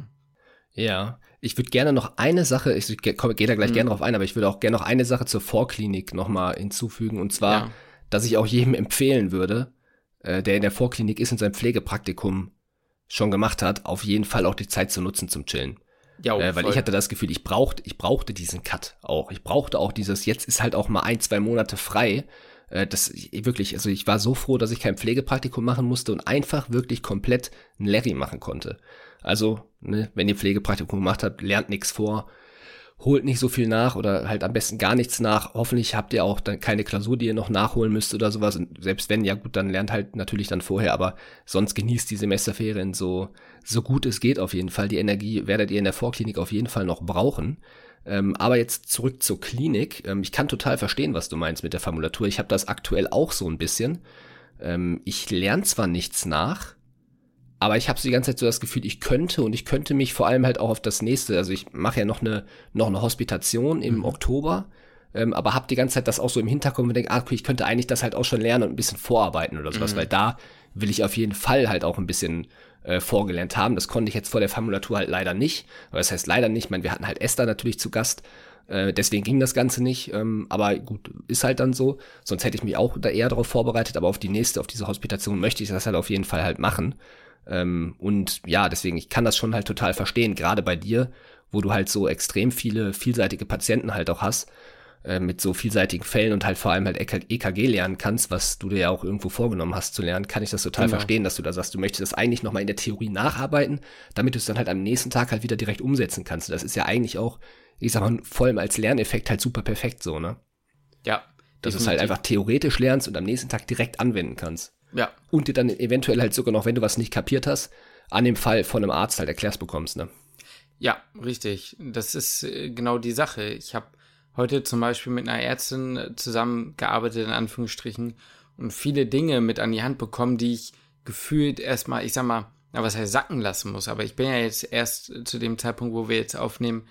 Ja, ich würde gerne noch eine Sache, ich gehe da gleich mhm. gerne drauf ein, aber ich würde auch gerne noch eine Sache zur Vorklinik nochmal hinzufügen. Und zwar, ja. dass ich auch jedem empfehlen würde, äh, der in der Vorklinik ist und sein Pflegepraktikum schon gemacht hat, auf jeden Fall auch die Zeit zu nutzen zum Chillen. Ja, äh, weil voll. Ich hatte das Gefühl, ich brauchte, ich brauchte diesen Cut auch. Ich brauchte auch dieses, jetzt ist halt auch mal ein, zwei Monate frei. Äh, das ich, wirklich, also ich war so froh, dass ich kein Pflegepraktikum machen musste und einfach wirklich komplett ein Larry machen konnte. Also, ne, wenn ihr Pflegepraktikum gemacht habt, lernt nichts vor, holt nicht so viel nach oder halt am besten gar nichts nach. Hoffentlich habt ihr auch dann keine Klausur, die ihr noch nachholen müsst oder sowas. Und selbst wenn, ja gut, dann lernt halt natürlich dann vorher, aber sonst genießt die Semesterferien so, so gut es geht auf jeden Fall. Die Energie werdet ihr in der Vorklinik auf jeden Fall noch brauchen. Ähm, aber jetzt zurück zur Klinik. Ähm, ich kann total verstehen, was du meinst mit der Formulatur. Ich habe das aktuell auch so ein bisschen. Ähm, ich lerne zwar nichts nach, aber ich habe so die ganze Zeit so das Gefühl, ich könnte und ich könnte mich vor allem halt auch auf das nächste, also ich mache ja noch eine noch eine Hospitation im mhm. Oktober, ähm, aber habe die ganze Zeit das auch so im Hinterkopf und denke, ah, okay, ich könnte eigentlich das halt auch schon lernen und ein bisschen vorarbeiten oder sowas, mhm. weil da will ich auf jeden Fall halt auch ein bisschen äh, vorgelernt haben. Das konnte ich jetzt vor der Formulatur halt leider nicht. Aber das heißt leider nicht, ich meine, wir hatten halt Esther natürlich zu Gast, äh, deswegen ging das Ganze nicht, ähm, aber gut, ist halt dann so. Sonst hätte ich mich auch da eher darauf vorbereitet, aber auf die nächste, auf diese Hospitation möchte ich das halt auf jeden Fall halt machen. Ähm, und ja, deswegen, ich kann das schon halt total verstehen, gerade bei dir, wo du halt so extrem viele vielseitige Patienten halt auch hast, äh, mit so vielseitigen Fällen und halt vor allem halt E K G lernen kannst, was du dir ja auch irgendwo vorgenommen hast zu lernen, kann ich das total genau. verstehen, dass du da sagst, du möchtest das eigentlich nochmal in der Theorie nacharbeiten, damit du es dann halt am nächsten Tag halt wieder direkt umsetzen kannst. Das ist ja eigentlich auch, ich sag mal, vor allem als Lerneffekt halt super perfekt so, ne? Ja. Dass du es halt einfach theoretisch lernst und am nächsten Tag direkt anwenden kannst. Ja. Und dir dann eventuell halt sogar noch, wenn du was nicht kapiert hast, an dem Fall von einem Arzt halt erklärst bekommst, ne? Ja, richtig. Das ist genau die Sache. Ich habe heute zum Beispiel mit einer Ärztin zusammengearbeitet, in Anführungsstrichen, und viele Dinge mit an die Hand bekommen, die ich gefühlt erstmal, ich sag mal, na, was heißt sacken lassen muss. Aber ich bin ja jetzt erst zu dem Zeitpunkt, wo wir jetzt aufnehmen,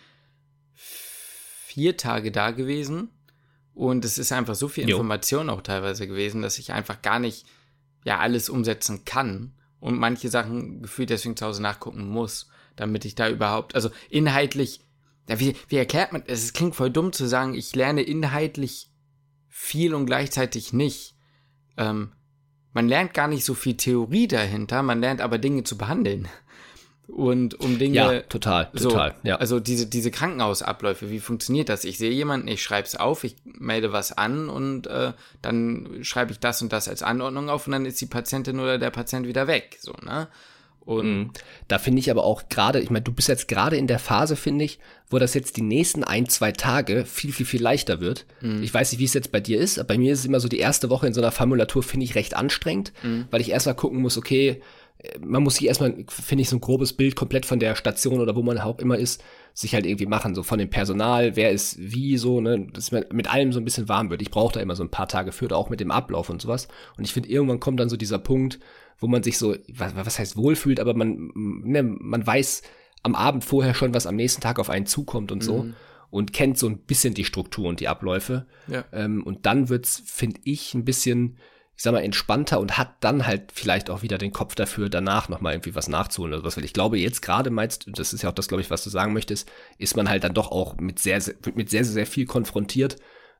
vier Tage da gewesen. Und es ist einfach so viel Information auch teilweise gewesen, dass ich einfach gar nicht ja alles umsetzen kann und manche Sachen gefühlt deswegen zu Hause nachgucken muss, damit ich da überhaupt, also inhaltlich, ja, wie, wie erklärt man, es klingt voll dumm zu sagen, ich lerne inhaltlich viel und gleichzeitig nicht. Ähm, man lernt gar nicht so viel Theorie dahinter, man lernt aber Dinge zu behandeln. Und um Dinge... Ja, total, total, so, ja. Also diese, diese Krankenhausabläufe, wie funktioniert das? Ich sehe jemanden, ich schreibe es auf, ich melde was an und äh, dann schreibe ich das und das als Anordnung auf und dann ist die Patientin oder der Patient wieder weg, so, ne? Und da finde ich aber auch gerade, ich meine, du bist jetzt gerade in der Phase, finde ich, wo das jetzt die nächsten ein, zwei Tage viel, viel, viel leichter wird. Mhm. Ich weiß nicht, wie es jetzt bei dir ist, aber bei mir ist es immer so, die erste Woche in so einer Formulatur finde ich recht anstrengend, mhm. weil ich erstmal gucken muss, okay, man muss sich erstmal, finde ich, so ein grobes Bild komplett von der Station oder wo man auch immer ist, sich halt irgendwie machen, so von dem Personal, wer ist wie, so, ne, dass man mit allem so ein bisschen warm wird. Ich brauche da immer so ein paar Tage für, auch mit dem Ablauf und sowas. Und ich finde, irgendwann kommt dann so dieser Punkt, wo man sich so, was, was heißt wohlfühlt, aber man, ne, man weiß am Abend vorher schon, was am nächsten Tag auf einen zukommt und so. Mhm. Und kennt so ein bisschen die Struktur und die Abläufe. Ja. Ähm, und dann wird's, finde ich, ein bisschen, ich sag mal, entspannter und hat dann halt vielleicht auch wieder den Kopf dafür, danach nochmal irgendwie was nachzuholen oder sowas. Weil ich glaube, jetzt gerade meinst, das ist ja auch das, glaube ich, was du sagen möchtest, ist man halt dann doch auch mit sehr, sehr mit sehr, sehr viel konfrontiert.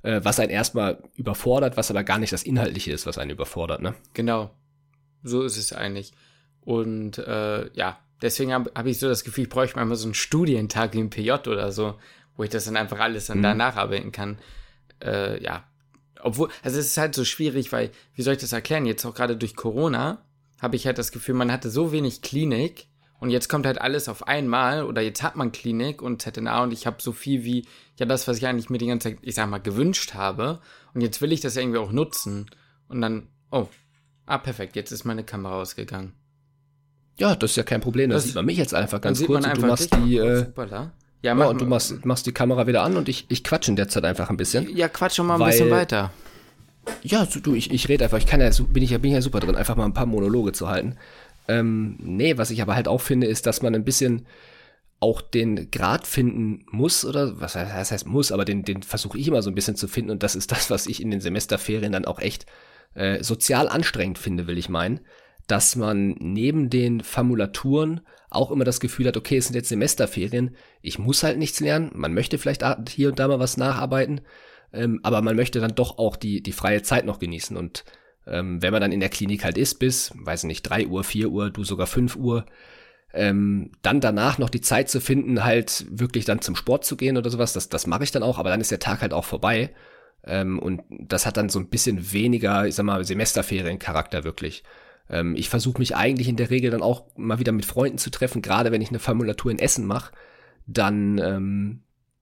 äh, was einen erstmal überfordert, was aber gar nicht das Inhaltliche ist, was einen überfordert, ne? Genau, so ist es eigentlich. Und äh, ja, deswegen habe hab ich so das Gefühl, ich bräuchte mal so einen Studientag wie ein P J oder so, wo ich das dann einfach alles dann mhm. da nacharbeiten kann. Äh, ja, obwohl, also es ist halt so schwierig, weil, wie soll ich das erklären, jetzt auch gerade durch Corona habe ich halt das Gefühl, man hatte so wenig Klinik und jetzt kommt halt alles auf einmal oder jetzt hat man Klinik und Z N A und ich habe so viel wie, ja das, was ich eigentlich mir die ganze Zeit, ich sag mal, gewünscht habe und jetzt will ich das irgendwie auch nutzen und dann, oh, ah perfekt, jetzt ist meine Kamera ausgegangen. Ja, das ist ja kein Problem, da sieht man mich jetzt einfach ganz sieht kurz man und einfach du machst dich. die, äh, Superla. Ja, ja, und du machst, machst die Kamera wieder an und ich, ich quatsche in der Zeit einfach ein bisschen. Ja, quatsch schon mal ein weil, bisschen weiter. Ja, du, ich, ich rede einfach, ich kann ja, bin ich ja, bin ja super drin, einfach mal ein paar Monologe zu halten. Ähm, nee, was ich aber halt auch finde, ist, dass man ein bisschen auch den Grad finden muss, oder was heißt, was heißt muss, aber den, den versuche ich immer so ein bisschen zu finden und das ist das, was ich in den Semesterferien dann auch echt äh, sozial anstrengend finde, will ich meinen, dass man neben den Formulaturen auch immer das Gefühl hat, okay, es sind jetzt Semesterferien, ich muss halt nichts lernen, man möchte vielleicht hier und da mal was nacharbeiten, ähm, aber man möchte dann doch auch die, die freie Zeit noch genießen und ähm, wenn man dann in der Klinik halt ist bis, weiß nicht, drei Uhr, vier Uhr, du sogar fünf Uhr, ähm, dann danach noch die Zeit zu finden, halt wirklich dann zum Sport zu gehen oder sowas, das, das mache ich dann auch, aber dann ist der Tag halt auch vorbei ähm, und das hat dann so ein bisschen weniger, ich sag mal, Semesterferiencharakter wirklich. Ähm, ich versuche mich eigentlich in der Regel dann auch mal wieder mit Freunden zu treffen, gerade wenn ich eine Formulatur in Essen mache, dann ähm,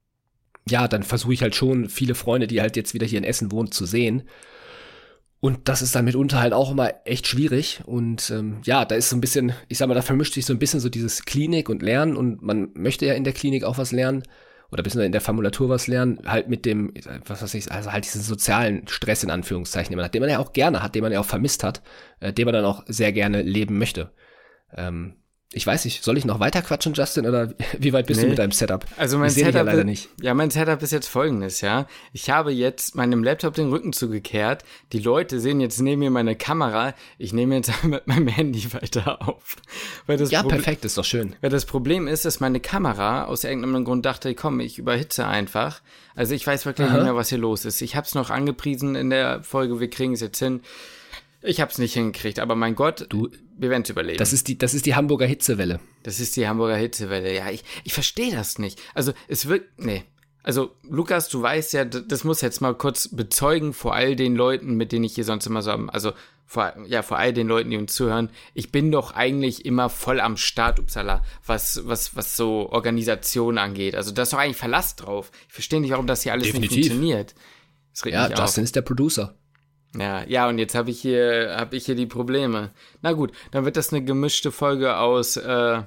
ja, dann versuche ich halt schon viele Freunde, die halt jetzt wieder hier in Essen wohnen, zu sehen. Und das ist dann mitunter halt auch immer echt schwierig. Und ähm, ja, da ist so ein bisschen, ich sag mal, da vermischt sich so ein bisschen so dieses Klinik und Lernen. Und man möchte ja in der Klinik auch was lernen. Oder bisschen in der Formulatur was lernen. Halt mit dem, was weiß ich, also halt diesen sozialen Stress in Anführungszeichen, den man hat, den man ja auch gerne hat, den man ja auch vermisst hat, äh, den man dann auch sehr gerne leben möchte. Ähm, Ich weiß nicht, soll ich noch weiter quatschen, Justin, oder wie weit bist nee. du mit deinem Setup? Also mein ich seh dich Setup ja leider ist, nicht. Ja, mein Setup ist jetzt folgendes, ja. Ich habe jetzt meinem Laptop den Rücken zugekehrt. Die Leute sehen jetzt neben mir meine Kamera. Ich nehme jetzt mit meinem Handy weiter auf. Weil das ja, Proble- perfekt, ist doch schön. Weil das Problem ist, dass meine Kamera aus irgendeinem Grund dachte, komm, ich überhitze einfach. Also ich weiß wirklich Aha. nicht mehr, was hier los ist. Ich habe es noch angepriesen in der Folge, wir kriegen es jetzt hin. Ich hab's nicht hingekriegt, aber mein Gott, du, wir werden's überleben. Das ist die, das ist die Hamburger Hitzewelle. Das ist die Hamburger Hitzewelle, ja. Ich, ich verstehe das nicht. Also, es wird, nee. Also, Lukas, du weißt ja, das muss jetzt mal kurz bezeugen vor all den Leuten, mit denen ich hier sonst immer so, also, vor, ja, vor all den Leuten, die uns zuhören. Ich bin doch eigentlich immer voll am Start, upsala, was, was, was so Organisation angeht. Also, da ist doch eigentlich Verlass drauf. Ich verstehe nicht, warum das hier alles Definitiv. nicht funktioniert. Das regt ja, mich Justin auf. ist der Producer. Ja, ja, und jetzt habe ich hier, habe ich hier die Probleme. Na gut, dann wird das eine gemischte Folge aus, äh,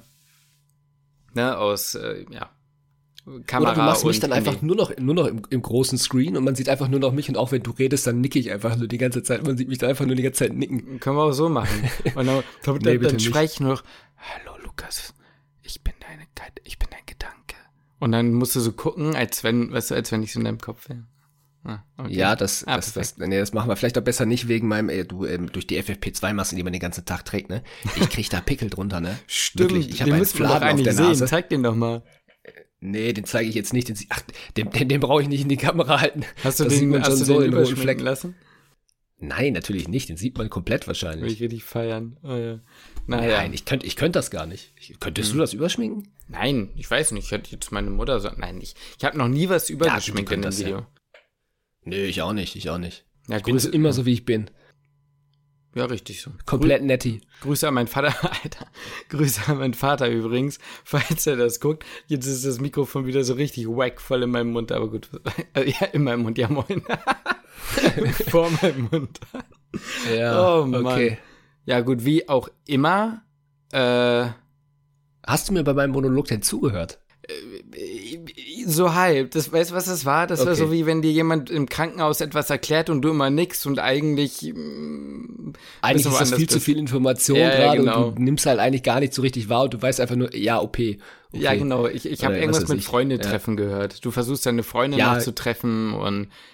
ne, aus, äh, ja, Kamera Oder du machst und mich dann Handy. einfach nur noch, nur noch im, im großen Screen und man sieht einfach nur noch mich und auch wenn du redest, dann nicke ich einfach nur die ganze Zeit. Man sieht mich dann einfach nur die ganze Zeit nicken. Können wir auch so machen. Und dann, dann, nee, dann spreche ich nur noch, hallo Lukas, ich bin deine, ich bin dein Gedanke. Und dann musst du so gucken, als wenn, weißt du, als wenn ich so in deinem Kopf wäre. Ah, okay. Ja, das, ah, das, das, nee, das machen wir vielleicht auch besser nicht wegen meinem, ey, du, ähm, durch die F F P zwei Maske, die man den ganzen Tag trägt, ne? Ich krieg da Pickel drunter, ne? Stimmt, Wirklich, ich den habe einen müssen wir doch Fladen auf eigentlich der sehen. Nase. Zeig den doch mal. Nee, den zeige ich jetzt nicht. Den, ach, den, den, den brauche ich nicht in die Kamera halten. Hast du das den, sieht man hast schon du so den in roten überschminken Flecken lassen? Nein, natürlich nicht. Den sieht man komplett Will wahrscheinlich. ich richtig feiern. Oh, ja. Naja. Nein, ich könnte ich könnt das gar nicht. Ich, könntest hm. du das überschminken? Nein, ich weiß nicht. Ich hätte jetzt meine Mutter sagen. Nein, ich, ich habe noch nie was übergeschminkt ja, in dem das, Video. Ja. Nö, ich auch nicht. Ich auch nicht. Ja, ich bin so immer so, wie ich bin. Ja, richtig so. Komplett Grü- netti. Grüße an meinen Vater, Alter. Grüße an meinen Vater übrigens, falls er das guckt. Jetzt ist das Mikrofon wieder so richtig wack voll in meinem Mund, aber gut. Also, ja, in meinem Mund, ja moin. Vor meinem Mund. Ja, oh, Mann. okay. Ja gut, wie auch immer. Äh, Hast du mir bei meinem Monolog denn zugehört? So halb. Das, weißt du, was das war? Das okay. war so, wie wenn dir jemand im Krankenhaus etwas erklärt und du immer nix und eigentlich mh, Eigentlich ist das viel bist. zu viel Information ja, gerade genau. und du nimmst halt eigentlich gar nicht so richtig wahr und du weißt einfach nur, ja, O P. Okay. Ja, genau. Ich, ich habe irgendwas mit Freunde treffen ja. gehört. Du versuchst deine Freundin ja. noch zu treffen und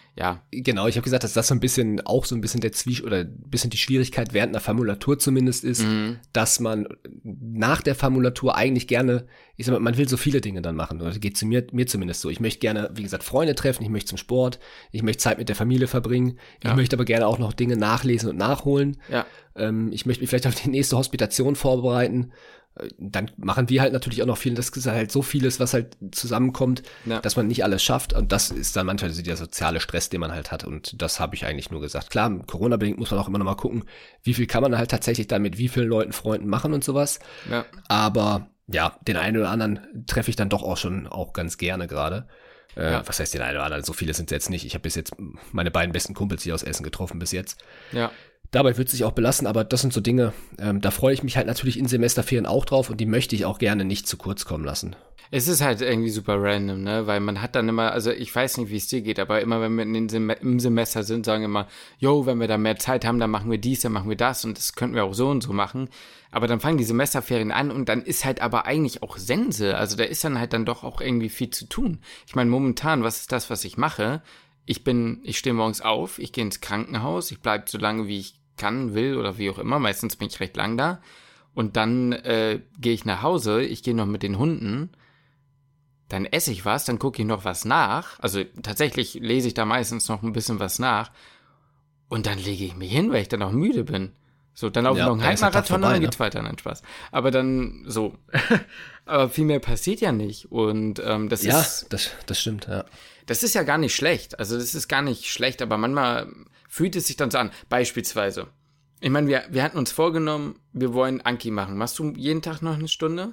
ja. Genau, ich habe gesagt, dass das so ein bisschen, auch so ein bisschen der Zwisch- oder ein bisschen die Schwierigkeit während einer Formulatur zumindest ist, mhm. dass man nach der Formulatur eigentlich gerne, ich sag mal, man will so viele Dinge dann machen, oder geht zu mir, mir zumindest so. Ich möchte gerne, wie gesagt, Freunde treffen, ich möchte zum Sport, ich möchte Zeit mit der Familie verbringen, ja. ich möchte aber gerne auch noch Dinge nachlesen und nachholen. Ja. Ähm, ich möchte mich vielleicht auf die nächste Hospitation vorbereiten. Dann machen wir halt natürlich auch noch viel, das ist halt so vieles, was halt zusammenkommt, ja. dass man nicht alles schafft und das ist dann manchmal so der soziale Stress, den man halt hat und das habe ich eigentlich nur gesagt. Klar, Corona-bedingt muss man auch immer noch mal gucken, wie viel kann man halt tatsächlich dann mit wie vielen Leuten, Freunden machen und sowas, ja. aber ja, den einen oder anderen treffe ich dann doch auch schon auch ganz gerne gerade. Äh, ja. Was heißt den einen oder anderen? So viele sind es jetzt nicht. Ich habe bis jetzt meine beiden besten Kumpels hier aus Essen getroffen bis jetzt. Ja. Dabei wird es sich auch belassen, aber das sind so Dinge, ähm, da freue ich mich halt natürlich in Semesterferien auch drauf und die möchte ich auch gerne nicht zu kurz kommen lassen. Es ist halt irgendwie super random, ne, weil man hat dann immer, also ich weiß nicht, wie es dir geht, aber immer wenn wir in den Sem- im Semester sind, sagen immer, yo, wenn wir da mehr Zeit haben, dann machen wir dies, dann machen wir das und das könnten wir auch so und so machen. Aber dann fangen die Semesterferien an und dann ist halt aber eigentlich auch Sense, also da ist dann halt dann doch auch irgendwie viel zu tun. Ich meine, momentan, was ist das, was ich mache? Ich bin, ich stehe morgens auf, ich gehe ins Krankenhaus, ich bleibe so lange, wie ich kann, will oder wie auch immer. Meistens bin ich recht lang da. Und dann äh, gehe ich nach Hause, ich gehe noch mit den Hunden, dann esse ich was, dann gucke ich noch was nach. Also tatsächlich lese ich da meistens noch ein bisschen was nach. Und dann lege ich mich hin, weil ich dann auch müde bin. So, dann laufe ich ja, noch einen Halbmarathon und dann ne? geht's weiter, nein, Spaß. Aber dann so. Aber viel mehr passiert ja nicht. Und ähm, das ja, ist... Ja, das, das stimmt, ja. Das ist ja gar nicht schlecht. Also das ist gar nicht schlecht, aber manchmal fühlt es sich dann so an. Beispielsweise, ich meine, wir, wir hatten uns vorgenommen, wir wollen Anki machen. Machst du jeden Tag noch eine Stunde?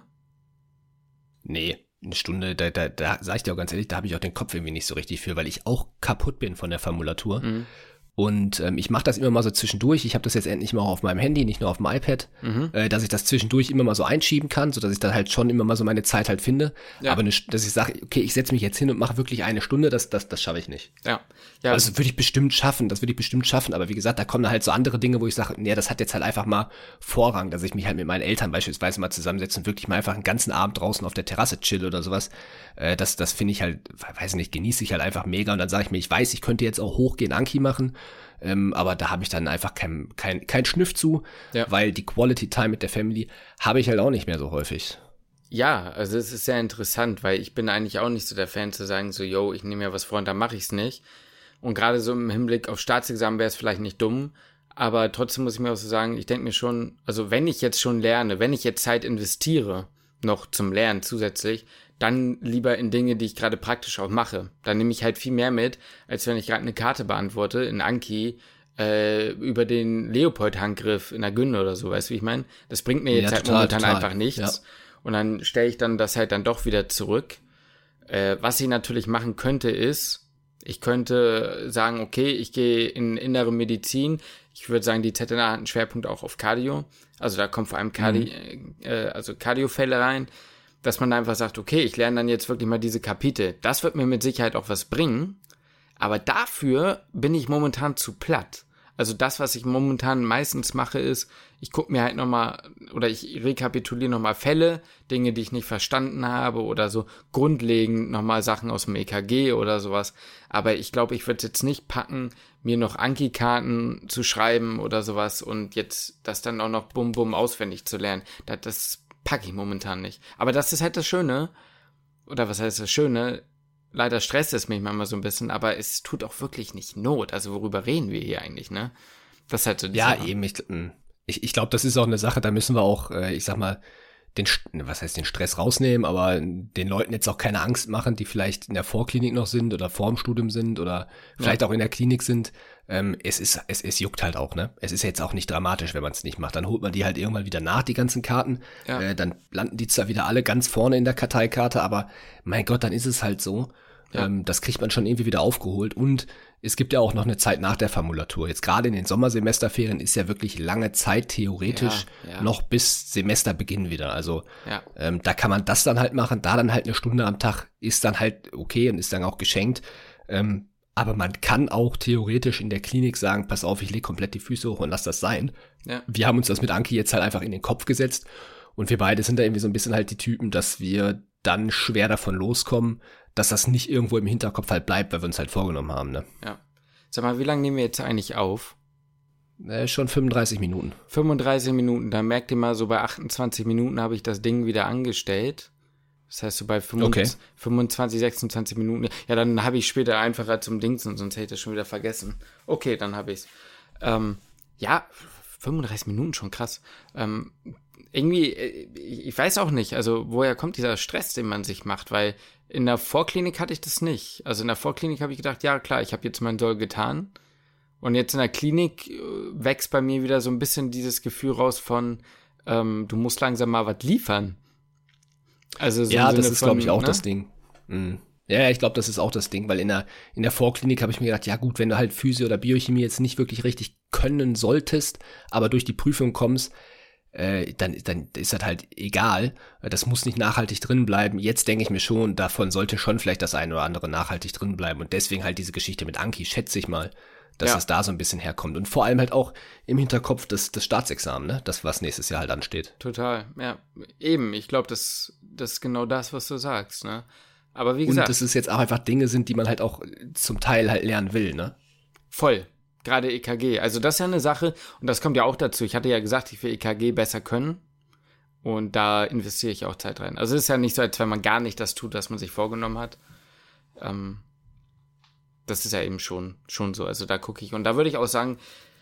Nee, eine Stunde, da, da, da sag ich dir auch ganz ehrlich, da habe ich auch den Kopf irgendwie nicht so richtig für, weil ich auch kaputt bin von der Formulatur. Mhm. Und ähm, ich mache das immer mal so zwischendurch. Ich habe das jetzt endlich mal auch auf meinem Handy, nicht nur auf dem iPad, mhm. äh, dass ich das zwischendurch immer mal so einschieben kann, sodass ich dann halt schon immer mal so meine Zeit halt finde. Ja. Aber ne, dass ich sage, okay, ich setze mich jetzt hin und mache wirklich eine Stunde, das, das, das schaffe ich nicht. Ja. Ja. Also würde ich bestimmt schaffen, das würde ich bestimmt schaffen. Aber wie gesagt, da kommen dann halt so andere Dinge, wo ich sage, nee, das hat jetzt halt einfach mal Vorrang, dass ich mich halt mit meinen Eltern beispielsweise mal zusammensetze und wirklich mal einfach einen ganzen Abend draußen auf der Terrasse chill oder sowas. Äh, das das finde ich halt, weiß nicht, genieße ich halt einfach mega. Und dann sage ich mir, ich weiß, ich könnte jetzt auch hochgehen, Anki machen. Ähm, aber da habe ich dann einfach kein, kein, kein Schniff zu, ja. weil die Quality Time mit der Family habe ich halt auch nicht mehr so häufig. Ja, also es ist sehr interessant, weil ich bin eigentlich auch nicht so der Fan zu sagen, so, yo, ich nehme mir was vor und dann mache ich es nicht. Und gerade so im Hinblick auf Staatsexamen wäre es vielleicht nicht dumm, aber trotzdem muss ich mir auch so sagen, ich denke mir schon, also wenn ich jetzt schon lerne, wenn ich jetzt Zeit investiere, noch zum Lernen zusätzlich, dann lieber in Dinge, die ich gerade praktisch auch mache. Dann nehme ich halt viel mehr mit, als wenn ich gerade eine Karte beantworte in Anki äh, über den Leopold-Handgriff in der Günde oder so, weißt du, wie ich meine? Das bringt mir jetzt ja, halt total, momentan total. einfach nichts. Ja. Und dann stelle ich dann das halt dann doch wieder zurück. Äh, was ich natürlich machen könnte ist, ich könnte sagen, okay, ich gehe in innere Medizin. Ich würde sagen, die Z N A hat einen Schwerpunkt auch auf Cardio. Also da kommen vor allem Cardi- mhm. äh, also Cardio-Fälle rein. Dass man einfach sagt, okay, ich lerne dann jetzt wirklich mal diese Kapitel. Das wird mir mit Sicherheit auch was bringen, aber dafür bin ich momentan zu platt. Also das, was ich momentan meistens mache, ist, ich gucke mir halt nochmal, oder ich rekapituliere nochmal Fälle, Dinge, die ich nicht verstanden habe oder so grundlegend nochmal Sachen aus dem E K G oder sowas. Aber ich glaube, ich würde es jetzt nicht packen, mir noch Anki-Karten zu schreiben oder sowas und jetzt das dann auch noch bum bum auswendig zu lernen. Das, das packe ich momentan nicht. Aber das ist halt das Schöne, oder was heißt das Schöne? Leider stresst es mich manchmal so ein bisschen, aber es tut auch wirklich nicht Not. Also worüber reden wir hier eigentlich, ne? Das ist halt so die Ja, Sache. eben. Ich, ich, ich glaube, das ist auch eine Sache, da müssen wir auch, ich sag mal, den, was heißt den Stress rausnehmen, aber den Leuten jetzt auch keine Angst machen, die vielleicht in der Vorklinik noch sind oder vorm Studium sind oder vielleicht ja. auch in der Klinik sind. Ähm, es ist, es, es juckt halt auch, ne? Es ist jetzt auch nicht dramatisch, wenn man es nicht macht. Dann holt man die halt irgendwann wieder nach, die ganzen Karten. Ja. Äh, dann landen die zwar wieder alle ganz vorne in der Karteikarte, aber mein Gott, dann ist es halt so. Ja. Ähm, das kriegt man schon irgendwie wieder aufgeholt. Und es gibt ja auch noch eine Zeit nach der Formulatur. Jetzt gerade in den Sommersemesterferien ist ja wirklich lange Zeit theoretisch ja, ja. noch bis Semesterbeginn wieder. Also ja. ähm, da kann man das dann halt machen. Da dann halt eine Stunde am Tag ist dann halt okay und ist dann auch geschenkt. Ähm, aber man kann auch theoretisch in der Klinik sagen, pass auf, ich lege komplett die Füße hoch und lass das sein. Ja. Wir haben uns das mit Anki jetzt halt einfach in den Kopf gesetzt. Und wir beide sind da irgendwie so ein bisschen halt die Typen, dass wir dann schwer davon loskommen, dass das nicht irgendwo im Hinterkopf halt bleibt, weil wir uns halt vorgenommen haben, ne? Ja. Sag mal, wie lange nehmen wir jetzt eigentlich auf? Äh, schon fünfunddreißig Minuten. fünfunddreißig Minuten, dann merkt ihr mal, so bei achtundzwanzig Minuten habe ich das Ding wieder angestellt. Das heißt, so bei fünfundzwanzig, Okay. fünfundzwanzig, sechsundzwanzig Minuten. Ja, dann habe ich später einfacher zum Dingsen, sonst hätte ich das schon wieder vergessen. Okay, dann habe ich es. Ähm, ja, fünfunddreißig Minuten, schon krass. Ähm, irgendwie, ich, ich weiß auch nicht, also woher kommt dieser Stress, den man sich macht, weil in der Vorklinik hatte ich das nicht. Also in der Vorklinik habe ich gedacht, ja klar, ich habe jetzt mein Soll getan. Und jetzt in der Klinik äh, wächst bei mir wieder so ein bisschen dieses Gefühl raus von, ähm, du musst langsam mal was liefern. Also so Ja, im das Sinne ist, von, glaube ich, auch ne? das Ding. Mhm. Ja, ja, ich glaube, das ist auch das Ding, weil in der, in der Vorklinik habe ich mir gedacht, ja gut, wenn du halt Physio oder Biochemie jetzt nicht wirklich richtig können solltest, aber durch die Prüfung kommst, äh, dann, dann ist das halt egal. Das muss nicht nachhaltig drin bleiben. Jetzt denke ich mir schon, davon sollte schon vielleicht das eine oder andere nachhaltig drin bleiben. Und deswegen halt diese Geschichte mit Anki, schätze ich mal, dass Ja. es da so ein bisschen herkommt. Und vor allem halt auch im Hinterkopf das, das Staatsexamen, ne? Das, was nächstes Jahr halt ansteht. Total, ja. Eben, ich glaube, das, das ist genau das, was du sagst, ne? Aber wie Und gesagt, dass es jetzt auch einfach Dinge sind, die man halt auch zum Teil halt lernen will, ne? voll. Gerade E K G. Also das ist ja eine Sache, und das kommt ja auch dazu. Ich hatte ja gesagt, ich will E K G besser können. Und da investiere ich auch Zeit rein. Also es ist ja nicht so, als wenn man gar nicht das tut, was man sich vorgenommen hat. Ähm, das ist ja eben schon, schon so. Also da gucke ich. Und da würde ich auch sagen,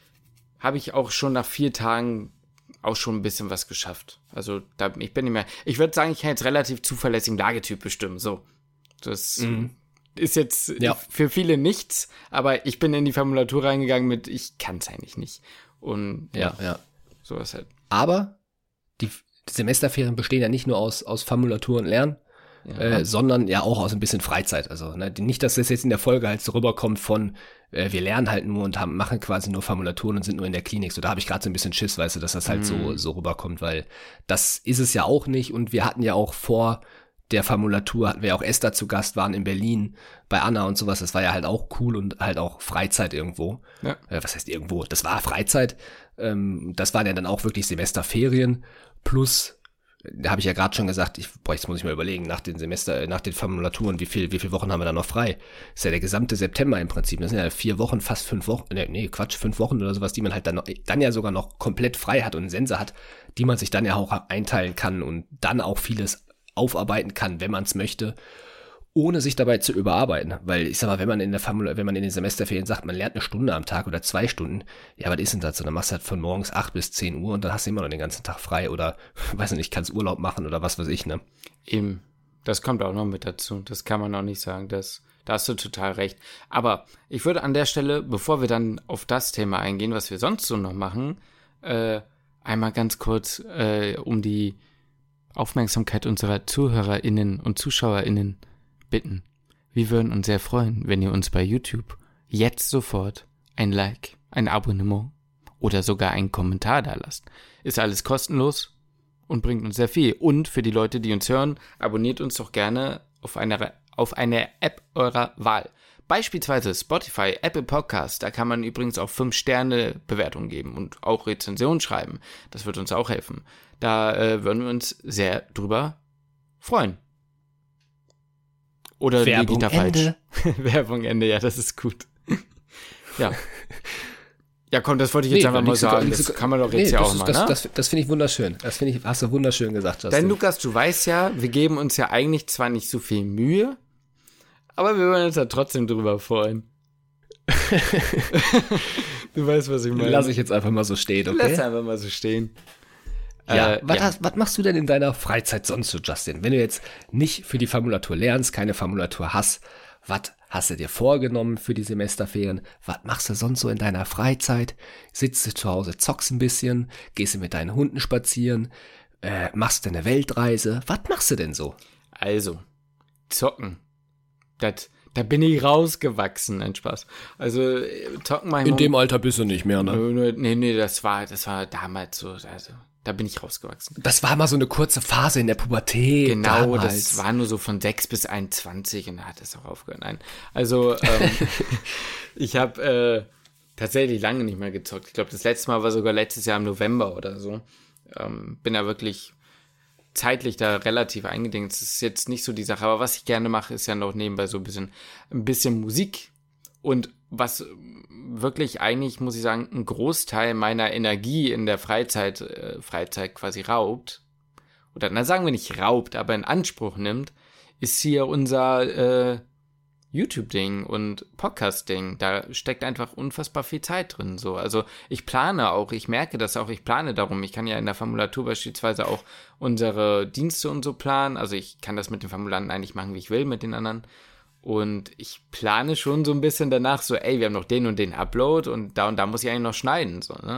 habe ich auch schon nach vier Tagen auch schon ein bisschen was geschafft. Also da, ich bin nicht mehr. Ich würde sagen, ich kann jetzt relativ zuverlässigen Lagetyp bestimmen. So. Das Mhm. ist jetzt Ja. für viele nichts, aber ich bin in die Formulatur reingegangen mit, ich kann es eigentlich nicht. Und Ja, ja. sowas halt. Aber die Semesterferien bestehen ja nicht nur aus, aus Formulatur und Lernen, Ja. äh, sondern ja auch aus ein bisschen Freizeit. Also ne, nicht, dass das jetzt in der Folge halt so rüberkommt von, äh, wir lernen halt nur und haben, machen quasi nur Formulaturen und sind nur in der Klinik. So, da habe ich gerade so ein bisschen Schiss, weißt du, dass das halt Mhm. so, so rüberkommt, weil das ist es ja auch nicht. Und wir hatten ja auch vor der Formulatur, hatten wir ja auch Esther zu Gast, waren in Berlin bei Anna und sowas. Das war ja halt auch cool und halt auch Freizeit irgendwo. Ja. Äh, was heißt irgendwo? Das war Freizeit. Ähm, das waren ja dann auch wirklich Semesterferien. Plus, da habe ich ja gerade schon gesagt, ich, boah, jetzt muss ich mal überlegen, nach den Semester, äh, nach den Formulaturen, wie viel, wie viele Wochen haben wir da noch frei? Das ist ja der gesamte September im Prinzip. Das sind ja vier Wochen, fast fünf Wochen, nee, nee, Quatsch, fünf Wochen oder sowas, die man halt dann noch, dann ja sogar noch komplett frei hat und einen Sensor hat, die man sich dann ja auch einteilen kann und dann auch vieles aufarbeiten kann, wenn man es möchte, ohne sich dabei zu überarbeiten. Weil ich sag mal, wenn man in der Formula, wenn man in den Semesterferien sagt, man lernt eine Stunde am Tag oder zwei Stunden, ja, was ist denn das so? Dann machst du halt von morgens acht bis zehn Uhr und dann hast du immer noch den ganzen Tag frei oder, weiß nicht, kannst Urlaub machen oder was weiß ich, ne? Eben. Das kommt auch noch mit dazu. Das kann man auch nicht sagen. Das, da hast du total recht. Aber ich würde an der Stelle, bevor wir dann auf das Thema eingehen, was wir sonst so noch machen, äh, einmal ganz kurz äh, um die Aufmerksamkeit unserer ZuhörerInnen und ZuschauerInnen bitten. Wir würden uns sehr freuen, wenn ihr uns bei YouTube jetzt sofort ein Like, ein Abonnement oder sogar einen Kommentar da lasst. Ist alles kostenlos und bringt uns sehr viel. Und für die Leute, die uns hören, abonniert uns doch gerne auf einer, auf einer App eurer Wahl. Beispielsweise Spotify, Apple Podcast, da kann man übrigens auch fünf Sterne Bewertungen geben und auch Rezensionen schreiben. Das wird uns auch helfen. Da äh, würden wir uns sehr drüber freuen. Oder Werbung liege ich da Ende. falsch? Werbung Ende, ja, das ist gut. Ja. Ja, komm, das wollte ich jetzt Nee, einfach da mal liegst du gar- sagen. liegst Das du- kann man doch nee, jetzt ja das auch ist- mal, das, ne? das, das finde ich wunderschön. Das finde ich, hast du wunderschön gesagt, Justin. Denn Lukas, du weißt ja, wir geben uns ja eigentlich zwar nicht so viel Mühe, aber wir wollen uns ja trotzdem drüber freuen. Du weißt, was ich meine. Lass ich jetzt einfach mal so stehen, Lass okay? einfach mal so stehen. Ja, Äh, was, ja. Hast, was machst du denn in deiner Freizeit sonst so, Justin? Wenn du jetzt nicht für die Formulatur lernst, keine Formulatur hast, was hast du dir vorgenommen für die Semesterferien? Was machst du sonst so in deiner Freizeit? Sitzt du zu Hause, zockst ein bisschen, gehst du mit deinen Hunden spazieren, äh, machst du eine Weltreise? Was machst du denn so? Also, zocken. Das, da bin ich rausgewachsen, ein Spaß. Also, äh, zocken mein In dem Alter bist du nicht mehr, ne? Nö, nö, Nee, nee, das war, das war damals so, also, da bin ich rausgewachsen. Das war mal so eine kurze Phase in der Pubertät. Genau, damals. das war nur so von sechs bis einundzwanzig und da hat es auch aufgehört. Nein, also ähm, ich habe äh, tatsächlich lange nicht mehr gezockt. Ich glaube, das letzte Mal war sogar letztes Jahr im November oder so. Ähm, bin da wirklich zeitlich da relativ eingedingt. Das ist jetzt nicht so die Sache, aber was ich gerne mache, ist ja noch nebenbei so ein bisschen, ein bisschen Musik und was wirklich eigentlich, muss ich sagen, ein Großteil meiner Energie in der Freizeit, äh, Freizeit quasi raubt, oder na sagen wir nicht raubt, aber in Anspruch nimmt, ist hier unser äh, YouTube-Ding und Podcast-Ding. Da steckt einfach unfassbar viel Zeit drin. So. Also ich plane auch, ich merke das auch, ich plane darum. Ich kann ja in der Formulatur beispielsweise auch unsere Dienste und so planen. Also ich kann das mit den Formulanten eigentlich machen, wie ich will, mit den anderen. Und ich plane schon so ein bisschen danach so, ey, wir haben noch den und den Upload und da und da muss ich eigentlich noch schneiden. So, ne?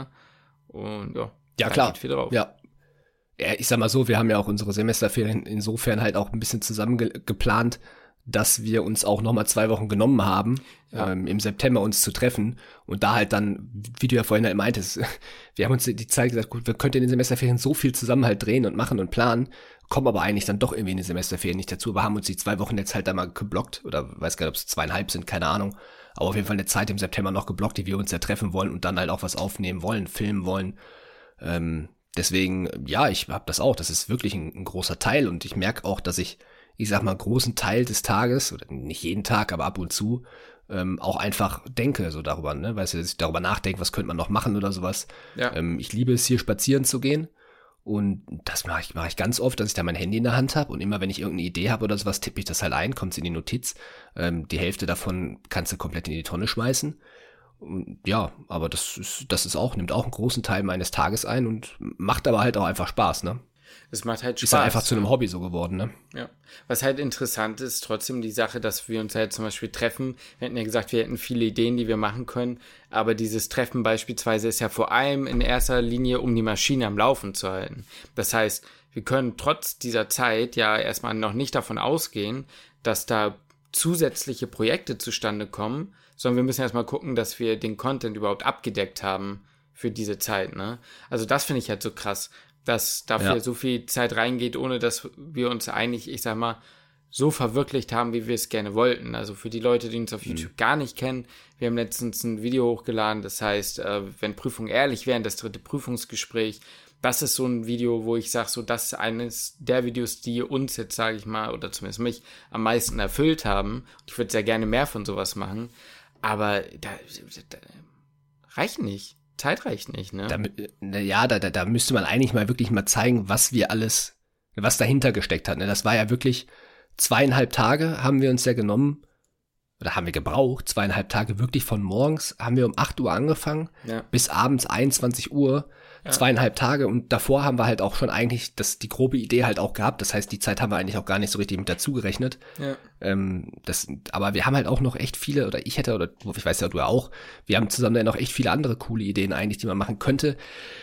Und ja, ja da klar. geht viel drauf. Ja. Ja, ich sag mal so, wir haben ja auch unsere Semesterferien insofern halt auch ein bisschen zusammen ge- geplant, dass wir uns auch nochmal zwei Wochen genommen haben, ja. ähm, im September uns zu treffen und da halt dann, wie du ja vorhin halt meintest, wir haben uns die Zeit gesagt, gut, wir könnten in den Semesterferien so viel zusammen halt drehen und machen und planen, kommen aber eigentlich dann doch irgendwie in den Semesterferien nicht dazu, aber haben uns die zwei Wochen jetzt halt da mal geblockt oder weiß gar nicht, ob es zweieinhalb sind, keine Ahnung, aber auf jeden Fall eine Zeit im September noch geblockt, die wir uns ja treffen wollen und dann halt auch was aufnehmen wollen, filmen wollen, ähm, deswegen, ja, ich habe das auch, das ist wirklich ein, ein großer Teil und ich merke auch, dass ich, ich sag mal, großen Teil des Tages, oder nicht jeden Tag, aber ab und zu, ähm, auch einfach denke so darüber, ne, weißt du, dass ich darüber nachdenke, was könnte man noch machen oder sowas. Ja. Ähm, ich liebe es, hier spazieren zu gehen und das mache ich, mache ich ganz oft, dass ich da mein Handy in der Hand habe und immer, wenn ich irgendeine Idee habe oder sowas, tippe ich das halt ein, kommt in die Notiz. Ähm, die Hälfte davon kannst du komplett in die Tonne schmeißen. Und ja, aber das ist, das ist auch, nimmt auch einen großen Teil meines Tages ein und macht aber halt auch einfach Spaß, ne? Es macht halt Spaß. Ist halt einfach zu einem Hobby so geworden, ne? Ja. Was halt interessant ist, trotzdem die Sache, dass wir uns halt zum Beispiel treffen. Wir hätten ja gesagt, wir hätten viele Ideen, die wir machen können, aber dieses Treffen beispielsweise ist ja vor allem in erster Linie, um die Maschine am Laufen zu halten. Das heißt, wir können trotz dieser Zeit ja erstmal noch nicht davon ausgehen, dass da zusätzliche Projekte zustande kommen, sondern wir müssen erstmal gucken, dass wir den Content überhaupt abgedeckt haben für diese Zeit, ne? Also das finde ich halt so krass, dass dafür ja. so viel Zeit reingeht, ohne dass wir uns eigentlich, ich sag mal, so verwirklicht haben, wie wir es gerne wollten. Also für die Leute, die uns auf YouTube mhm. gar nicht kennen, wir haben letztens ein Video hochgeladen, das heißt, äh, wenn Prüfungen ehrlich wären, das dritte Prüfungsgespräch, das ist so ein Video, wo ich sage, so das ist eines der Videos, die uns jetzt, sage ich mal, oder zumindest mich am meisten erfüllt haben. Ich würde sehr gerne mehr von sowas machen, aber da, da reicht nicht. Zeit reicht nicht, ne? Da, ja, da, da, da müsste man eigentlich mal wirklich mal zeigen, was wir alles, was dahinter gesteckt hat. Ne? Das war ja wirklich zweieinhalb Tage haben wir uns ja genommen, oder haben wir gebraucht, zweieinhalb Tage wirklich von morgens, haben wir um acht Uhr angefangen, ja. bis abends einundzwanzig Uhr, ja. zweieinhalb Tage und davor haben wir halt auch schon eigentlich das, die grobe Idee halt auch gehabt, das heißt, die Zeit haben wir eigentlich auch gar nicht so richtig mit dazu gerechnet. Ja. Ähm, das, aber wir haben halt auch noch echt viele, oder ich hätte, oder ich weiß ja, du auch, wir haben zusammen dann noch echt viele andere coole Ideen eigentlich, die man machen könnte,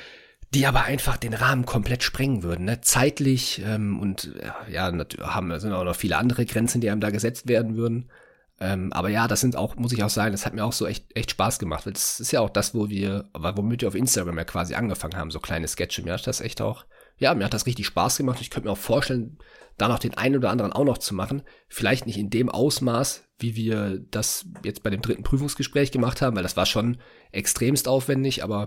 die aber einfach den Rahmen komplett sprengen würden, ne? Zeitlich ähm, und ja, haben sind auch noch viele andere Grenzen, die einem da gesetzt werden würden. Ähm, aber ja, das sind auch, muss ich auch sagen, das hat mir auch so echt echt Spaß gemacht, weil das ist ja auch das, wo wir, womit wir auf Instagram ja quasi angefangen haben, so kleine Sketche. Mir hat das echt auch, ja, mir hat das richtig Spaß gemacht. Ich könnte mir auch vorstellen, da noch den einen oder anderen auch noch zu machen. Vielleicht nicht in dem Ausmaß, wie wir das jetzt bei dem dritten Prüfungsgespräch gemacht haben, weil das war schon extremst aufwendig, aber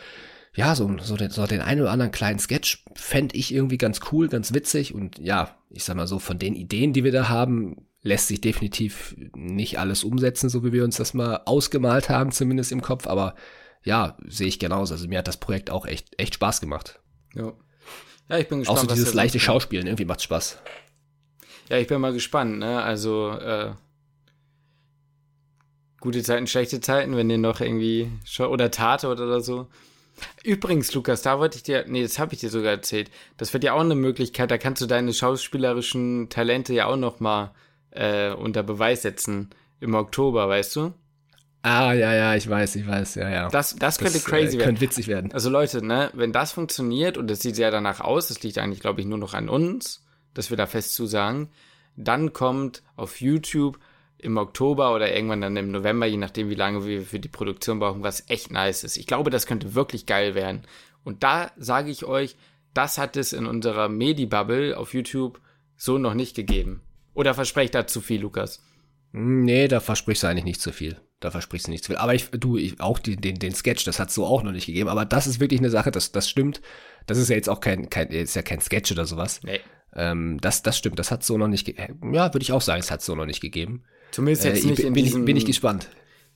ja, so, so, den, so den einen oder anderen kleinen Sketch fände ich irgendwie ganz cool, ganz witzig und ja, ich sag mal so, von den Ideen, die wir da haben, lässt sich definitiv nicht alles umsetzen, so wie wir uns das mal ausgemalt haben, zumindest im Kopf, aber ja, sehe ich genauso. Also mir hat das Projekt auch echt echt Spaß gemacht. Ja, ja ich bin gespannt. Auch so dieses leichte Schauspielen, irgendwie macht's Spaß. Ja, ich bin mal gespannt, ne, also äh, gute Zeiten, schlechte Zeiten, wenn ihr noch irgendwie, oder Tatort oder so. Übrigens, Lukas, da wollte ich dir, nee, das habe ich dir sogar erzählt, das wird ja auch eine Möglichkeit, da kannst du deine schauspielerischen Talente ja auch noch mal äh, unter Beweis setzen im Oktober, weißt du? Ah, ja, ja, ich weiß, ich weiß, ja, ja. Das, das könnte das, crazy äh, werden. Könnte witzig werden. Also Leute, ne, wenn das funktioniert, und das sieht ja danach aus, das liegt eigentlich, glaube ich, nur noch an uns, dass wir da fest zu sagen, dann kommt auf YouTube im Oktober oder irgendwann dann im November, je nachdem, wie lange wir für die Produktion brauchen, was echt nice ist. Ich glaube, das könnte wirklich geil werden. Und da sage ich euch, das hat es in unserer Medi-Bubble auf YouTube so noch nicht gegeben. Oder versprecht da zu viel, Lukas? Nee, da versprichst du eigentlich nicht zu viel. Da versprichst du nicht zu viel. Aber ich, du, ich, auch die, den, den Sketch, das hat es so auch noch nicht gegeben. Aber das ist wirklich eine Sache, das, das stimmt. Das ist ja jetzt auch kein, kein, ist ja kein Sketch oder sowas. Nee. Ähm, das, das stimmt, das hat so noch nicht gegeben. Ja, würde ich auch sagen, es hat so noch nicht gegeben. Zumindest jetzt äh, nicht bin, in bin diesem... Ich, bin ich gespannt.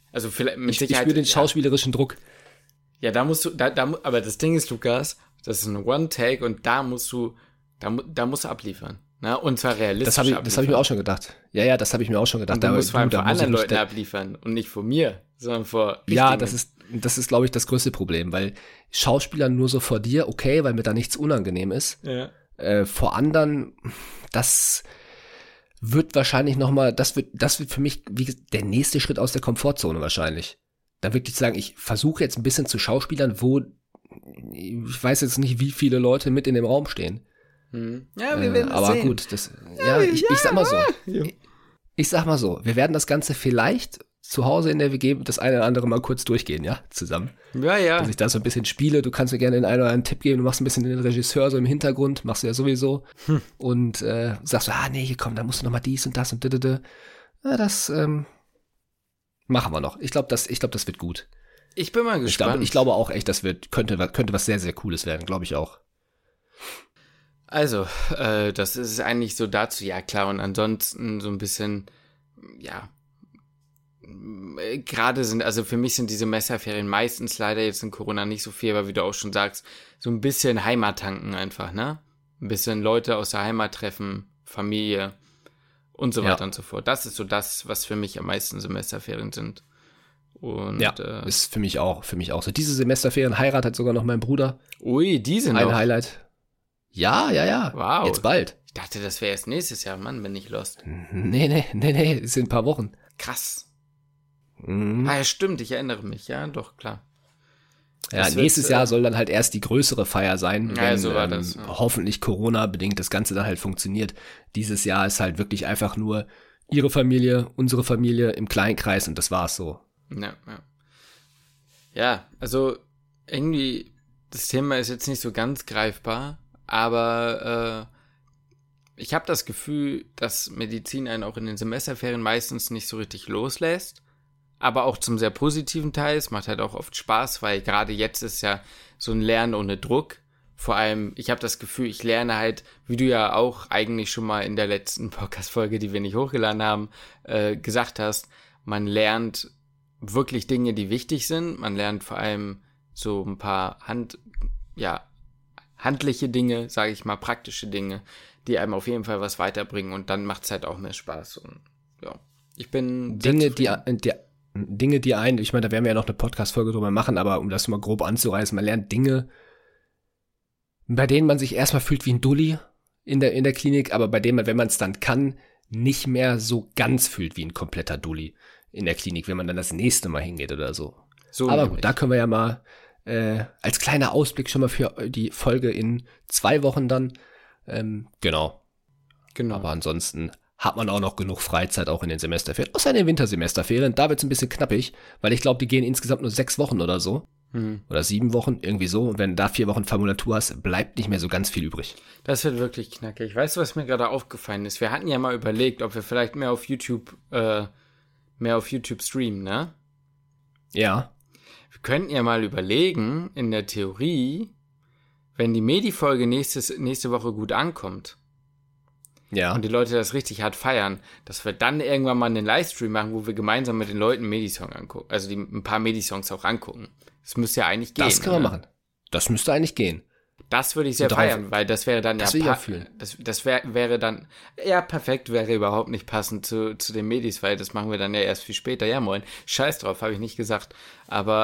Also vielleicht mit Ich, ich Sicherheit. spüre den ja. schauspielerischen Druck. Ja, da musst du, da, da, aber das Ding ist, Lukas, das ist ein One-Take und da musst du, da, mu- da musst du abliefern. Ne? Und zwar realistisch Das habe ich, das abliefern. hab ich mir auch schon gedacht. Ja, ja, das habe ich mir auch schon gedacht. Und du Aber musst vor allem da vor muss ich anderen mich Leuten da- abliefern und nicht vor mir, sondern vor Ja, richtigen das ist, das ist, glaube ich, das größte Problem, weil Schauspieler nur so vor dir, okay, weil mir da nichts unangenehm ist. Ja. Äh, vor anderen, das wird wahrscheinlich nochmal, das wird, das wird für mich wie gesagt, der nächste Schritt aus der Komfortzone wahrscheinlich. Da wirklich zu sagen, ich versuche jetzt ein bisschen zu schauspielern, wo ich weiß jetzt nicht, wie viele Leute mit in dem Raum stehen. Hm. Ja, wir Äh, werden es aber sehen. gut, das, ja, ich, ich sag mal so, Ja. ich, ich sag mal so, wir werden das Ganze vielleicht zu Hause in der W G das eine oder andere mal kurz durchgehen, ja, zusammen. Ja, ja. Dass ich da so ein bisschen spiele, du kannst mir gerne den einen oder anderen Tipp geben, du machst ein bisschen den Regisseur so im Hintergrund, machst du ja sowieso Hm. und äh, sagst so, ah nee, hier komm, da musst du noch mal dies und das und da, da, da. Ja, das ähm, machen wir noch. Ich glaube, das, ich glaube, das wird gut. Ich bin mal Ich gespannt. glaube, ich glaube auch echt, das wird, könnte, könnte was sehr, sehr Cooles werden, glaube ich auch. Also, äh, das ist eigentlich so dazu, ja klar, und ansonsten so ein bisschen, ja, äh, gerade sind, also für mich sind diese Messerferien meistens leider jetzt in Corona nicht so viel, aber wie du auch schon sagst, so ein bisschen Heimattanken einfach, ne? Ein bisschen Leute aus der Heimat treffen, Familie und so Ja. weiter und so fort. Das ist so das, was für mich am meisten Semesterferien sind. Und, Ja, äh, ist für mich auch, für mich auch so. Diese Semesterferien heiratet sogar noch mein Bruder. ui, die sind Ein noch. Highlight. Ja, ja, ja. Wow. Jetzt bald. Ich dachte, das wäre erst nächstes Jahr, Mann, bin ich lost. Nee, nee, nee, nee, ist in ein paar Wochen. Krass. Mhm. Ah ja, stimmt, ich erinnere mich, ja, doch, klar. Ja, Das wird, nächstes äh, Jahr soll dann halt erst die größere Feier sein, Ja, wenn so war ähm, das, ja. hoffentlich Corona-bedingt das Ganze dann halt funktioniert. Dieses Jahr ist halt wirklich einfach nur ihre Familie, unsere Familie im Kleinkreis und das war's so. Ja, ja. Ja, also irgendwie, das Thema ist jetzt nicht so ganz greifbar, aber äh, ich habe das Gefühl, dass Medizin einen auch in den Semesterferien meistens nicht so richtig loslässt, aber auch zum sehr positiven Teil. Es macht halt auch oft Spaß, weil gerade jetzt ist ja so ein Lernen ohne Druck. Vor allem, ich habe das Gefühl, ich lerne halt, wie du ja auch eigentlich schon mal in der letzten Podcast-Folge, die wir nicht hochgeladen haben, äh, gesagt hast, man lernt wirklich Dinge, die wichtig sind. Man lernt vor allem so ein paar Hand, ja, handliche Dinge, sage ich mal, praktische Dinge, die einem auf jeden Fall was weiterbringen und dann macht es halt auch mehr Spaß. Und ja, ich bin sehr Dinge, die, zufrieden. die, Dinge, die ein, ich meine, da werden wir ja noch eine Podcast-Folge drüber machen, aber um das mal grob anzureißen, man lernt Dinge, bei denen man sich erstmal fühlt wie ein Dulli in der, in der Klinik, aber bei denen man, wenn man es dann kann, nicht mehr so ganz fühlt wie ein kompletter Dulli in der Klinik, wenn man dann das nächste Mal hingeht oder so. So aber nämlich. gut, da können wir ja mal äh, als kleiner Ausblick schon mal für die Folge in zwei Wochen dann. Ähm, genau. Genau. Aber ansonsten hat man auch noch genug Freizeit auch in den Semesterferien. Außer in den Wintersemesterferien, da wird es ein bisschen knappig, weil ich glaube, die gehen insgesamt nur sechs Wochen oder so. Mhm. Oder sieben Wochen, irgendwie so. Und wenn du da vier Wochen Formulatur hast, bleibt nicht mehr so ganz viel übrig. Das wird wirklich knackig. Weißt du, was mir gerade aufgefallen ist? Wir hatten ja mal überlegt, ob wir vielleicht mehr auf YouTube, äh, mehr auf YouTube streamen, ne? Ja. Wir könnten ja mal überlegen, in der Theorie, wenn die Medi-Folge nächstes, nächste Woche gut ankommt Ja. und die Leute das richtig hart feiern, dass wir dann irgendwann mal einen Livestream machen, wo wir gemeinsam mit den Leuten einen Medi-Song angucken. Also die, ein paar Medi-Songs auch angucken. Das müsste ja eigentlich gehen. Das können wir oder? machen. Das müsste eigentlich gehen. Das würde ich sehr Und darauf- feiern, weil das wäre dann das ja, will ich pa- auch fühlen. das, das wär, wäre dann, ja, perfekt, wäre überhaupt nicht passend zu, zu den Medis, weil das machen wir dann ja erst viel später. Ja, moin, scheiß drauf, habe ich nicht gesagt, aber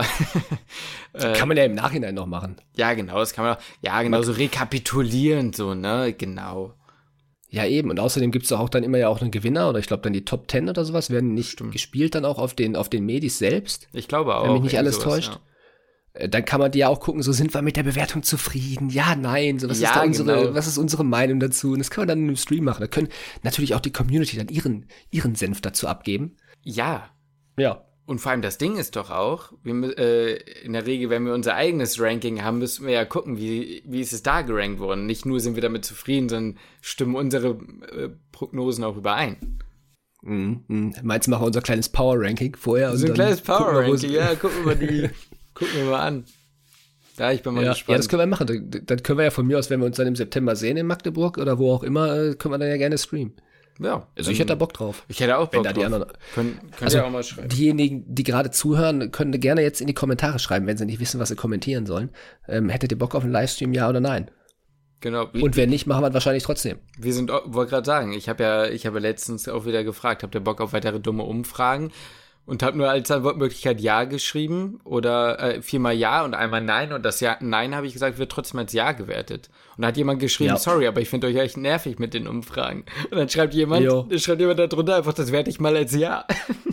äh, Kann man ja im Nachhinein noch machen. ja, genau, das kann man auch, ja, genau, so rekapitulieren, so, ne, genau. Ja, eben. Und außerdem gibt's doch auch dann immer ja auch einen Gewinner oder ich glaube dann die Top Ten oder sowas werden nicht Stimmt. gespielt dann auch auf den, auf den Medis selbst. Ich glaube auch. Wenn mich nicht irgendwie alles täuscht. ja. Äh, Dann kann man die ja auch gucken, so sind wir mit der Bewertung zufrieden? Ja, nein, so was Ja, ist da unsere, genau. was ist unsere Meinung dazu? Und das kann man dann im Stream machen. Da können natürlich auch die Community dann ihren, ihren Senf dazu abgeben. Ja, Ja. und vor allem das Ding ist doch auch, wir, mü- äh, in der Regel, wenn wir unser eigenes Ranking haben, müssen wir ja gucken, wie, wie ist es da gerankt worden. Nicht nur sind wir damit zufrieden, sondern stimmen unsere äh, Prognosen auch überein. Mhm. mhm. Meinst du, machen wir unser kleines Power-Ranking vorher? und So ein dann kleines gucken wir, wo es- Power-Ranking, ja, gucken wir mal die, gucken wir mal an. Ja, ich bin mal Ja, ja, gespannt. das können wir machen. Dann dann können wir ja von mir aus, wenn wir uns dann im September sehen in Magdeburg oder wo auch immer, äh, können wir dann ja gerne streamen. Ja. Also ich hätte da Bock drauf. Ich hätte auch Bock Wenn da drauf. Die anderen, können können also ja auch mal schreiben. Diejenigen, die gerade zuhören, können gerne jetzt in die Kommentare schreiben, wenn sie nicht wissen, was sie kommentieren sollen. Ähm, hättet ihr Bock auf einen Livestream, ja oder nein? Genau. Und wenn nicht, machen wir es wahrscheinlich trotzdem. Wir sind, wollte gerade sagen, ich habe ja, ich habe letztens auch wieder gefragt, habt ihr Bock auf weitere dumme Umfragen? Und habe nur als Antwortmöglichkeit Ja geschrieben oder äh, viermal Ja und einmal Nein. Und das Ja, Nein, habe ich gesagt, wird trotzdem als Ja gewertet. Und da hat jemand geschrieben, Ja. sorry, aber ich finde euch echt nervig mit den Umfragen. Und dann schreibt jemand, Jo. schreibt jemand da drunter einfach, das werte ich mal als Ja.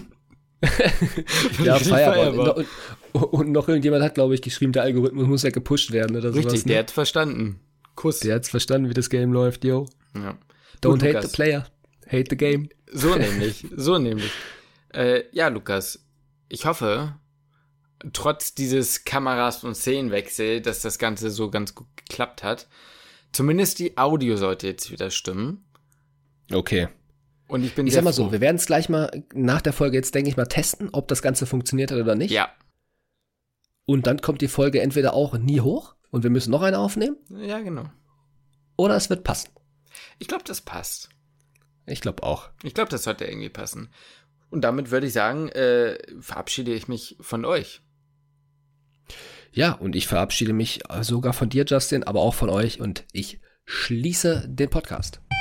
Ja, Richtig feierbar. feierbar. Und, und noch irgendjemand hat, glaube ich, geschrieben, der Algorithmus muss ja gepusht werden oder sowas. Richtig, ne? der hat's verstanden. Kuss. Der hat's verstanden, wie das Game läuft, yo. Ja. Don't Gut, hate Lukas. the player, hate the game. So nämlich, so nämlich. Äh, ja, Lukas, ich hoffe, trotz dieses Kameras- und Szenenwechsel, dass das Ganze so ganz gut geklappt hat. Zumindest die Audio sollte jetzt wieder stimmen. Okay. Und ich bin Ich sehr sag mal froh. so, wir werden es gleich mal nach der Folge jetzt, denke ich mal, testen, ob das Ganze funktioniert hat oder nicht. Ja, Und dann kommt die Folge entweder auch nie hoch und wir müssen noch eine aufnehmen, ja, genau. oder es wird passen. Ich glaube, das passt. Ich glaube auch. Ich glaube, das sollte irgendwie passen. Und damit würde ich sagen, äh, verabschiede ich mich von euch. Ja, und ich verabschiede mich sogar von dir, Justin, aber auch von euch und ich schließe den Podcast.